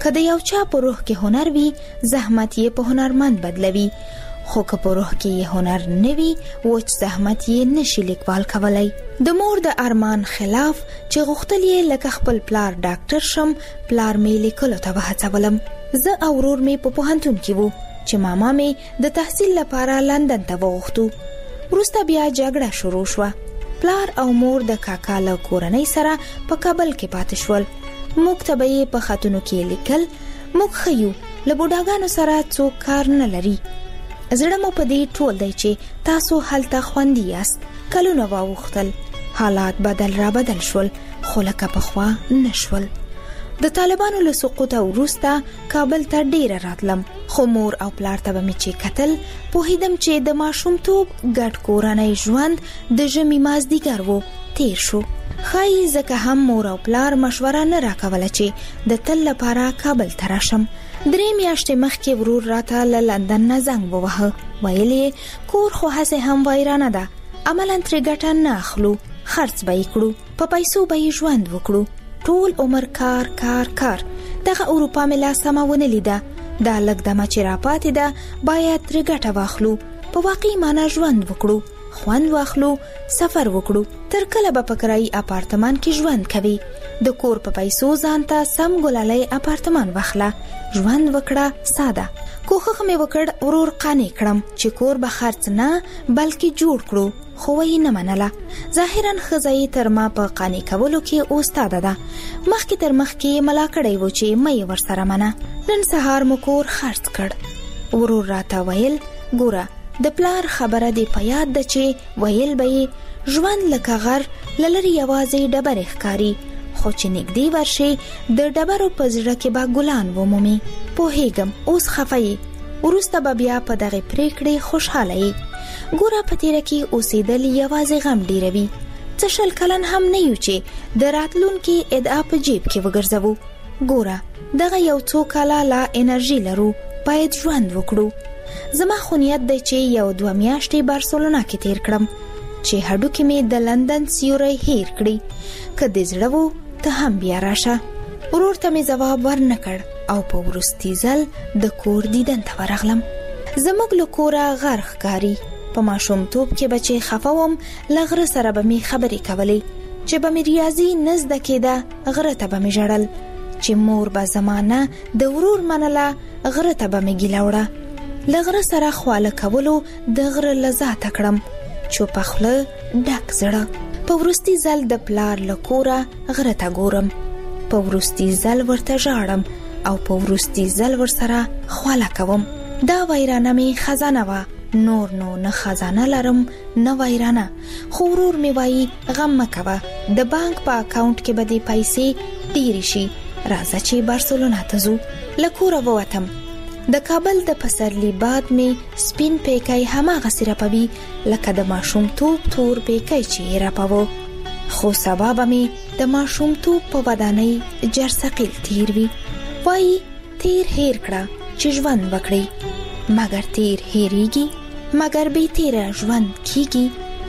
Speaker 11: که د یو چا په روح کې هنر وي زحمت یې په هنرمند بدلوي، خو که په روح کې یې هنر نه وي وچ زحمت یې نشي لیکوال کولی. د مور د ارمان خلاف چې غوښتل یې لکه خپل پلار ډاکټر شم، پلار مې لیکلو ته وهڅولم. زه او ورور مې په پوهنتون کې وو چې ماما مې د تحصیل لپاره لندن ته وغوښتو. وروسته بیا جګړه شروع شوه. پلار او مور د کاکا له کورنۍ سره په کابل کې پاتې شول. موږ ته به یې په خطونو کې لیکل. موږ ښیو له بوډاګانو سره څوک کار نه لري. زړه مو په دې ټول دی چې تاسو هلته خوندي یاست. کلونه واوښتل، حالات بدل را بدل شول، خو لکه پخوا نشول. د طالبانو له سقوطه وروسته کابل ته ډیره راتلم، خو مور او پلار ته به مې چې کتل پوهیدم چې د ماشومتوب ګډ کورنۍ ژوند د ژمي مازدیګر و تیر شو. ښایي ځکه هم مور او پلار مشوره نه راکوله چې د تل لپاره کابل ته راشم. درې میاشتې مخکې ورور راته له لندن نه زنګ ووهه. ویل یې کور خو هسې هم ویرانه ده، عملاً ترې ګټه نه اخلو، خرڅ به یې کړو، په پیسو به یې ژوند وکړو. ټول عمر کار کار کار. دغه اروپا مې لا سمه ونه لیده. دا لږ دمه چې راپاتې ده باید ترې ګټه واخلو، په واقعي معنا ژوند وکړو، خوند واخلو، سفر وکړو. تر کله به په کرایي اپارتمان کې ژوند کوي؟ د کور په پیسو ځان ته سم ګلالی اپارتمان واخله، ژوند وکړه ساده. کوښښ مې وکړ ورور قانع کړم چې کور به خرڅ نه بلکې جوړ کړو، خو یې نه منله. ظاهراً ښځه یې تر ما په قانع کولو کې استاده ده. مخکې تر مخکې ملا کړی و چې مه یې ورسره منه. نن سهار مو کور خرڅ کړ. ورور راته ویل ګوره د پلار خبره دی په یاد ده چې ویل به یې ژوند لکه غر له لرې یوازې ډبرې ښکاري، خو چې نږدې ورشي د ډبرو په زړه کې به ګلان ومومي. پوهیږم اوس خفه یې، وروسته به بیا په دغې پریکړې خوشحاله یې. ګوره په تیره کې اوسېدل یوازې غم ډیروي. څه شل کلن هم نه یو چې د راتلونکي ادعا په جیب کې وګرځوو. ګوره دغه یو څو کاله لا انرژي لرو، باید ژوند وکړو. زما خو نیت دی چې یو دوه میاشتې بارسلونا کې تیر کړم چې هډوکې مې د لندن سیوری هیر کړي. که دې زړه وو ته هم بیا راشه. ورور ته مې ځواب ور نه کړ او په وروستي ځل د کور دیدن ته ورغلم. زموږ له کوره غر ښکاري. په ماشومتوب کې به چې خفه وم له غره سره به مې خبرې کولې، چې به مې ریاضي نه زده کېده غره ته به مې ژړل، چې مور به زما نه د ورور منله غره ته به مې ګیله وړه. له غره سره خواله کولو د غره لذات کړم، چوپه خوله ډک زړه. په وروستي ځل د پلار له کوره غره ته ګورم، په وروستي ځل ورته ژاړم او په وروستي ځل ورسره خواله کوم. دا ویرانه مې خزانه وه، نور نو نه خزانه لرم نه ویرانه. خو ورور مې وایي غم مه کوه، د بانک په اکاونټ کې به دې پیسې ډیرې شي، راځه چې بارسلونا ته ځو. له کوره ووتم. د کابل د پسرلی باد مې سپین پیکی هماغسې رپوي لکه د ماشومتوب تور پیکی چې یې رپوه. خو سبا به مې د ماشومتوب په ودانۍ جرثقیل تیر وي. وایي تیر هیر کړه چې ژوند وکړي، مګر تیر هیریږي، مګر بې تیره ژوند کیږي،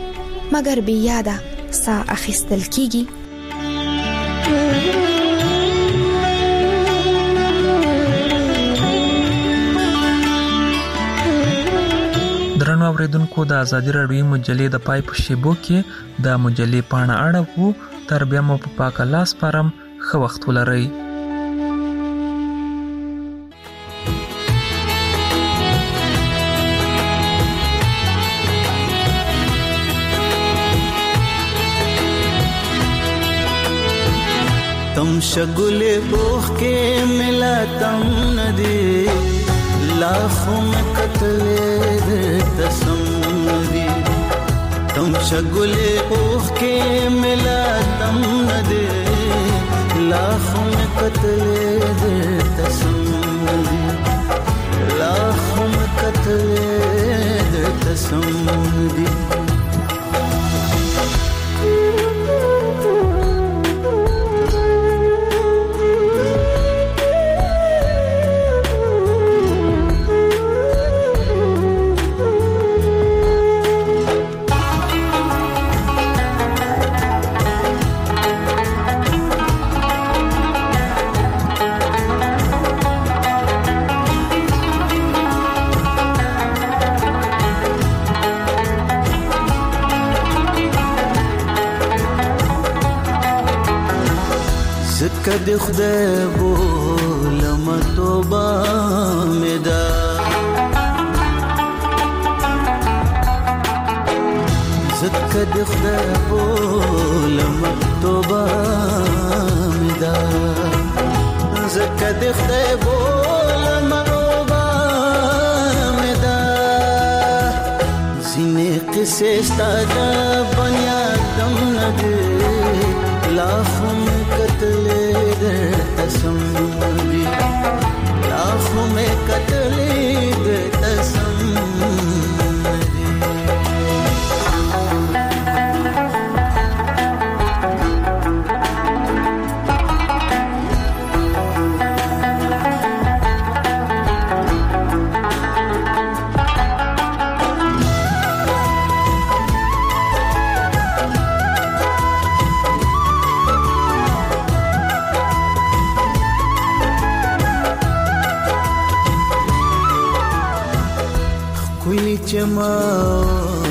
Speaker 11: مګر بې یاده سا اخیستل کیږي.
Speaker 8: درنو اوریدونکو د ازادي راډیوي مجلې د پای په شیبو کې د مجلې پاڼه اړوو. تر بیا مو په پاک الله سپارم. ښه وخت ولرئ.
Speaker 18: تم شگل اوخ کے ملا تم ندی لاخوں میں قتل تسم دی. تم شگل اوخ کے ملا تم ندی لاخوں میں قتل تسم دی. لاخوں میں قتل تسم دی. زکه د خدای بولم توبه مې ده زکه د خدای بولم توبه مې ده زکه د خدای بولم توبه مې ده ځینې قصې ستا د بني آدم نه دي لا خو مې کتلې درته سم دي لا خو مې کتلې درته سم چما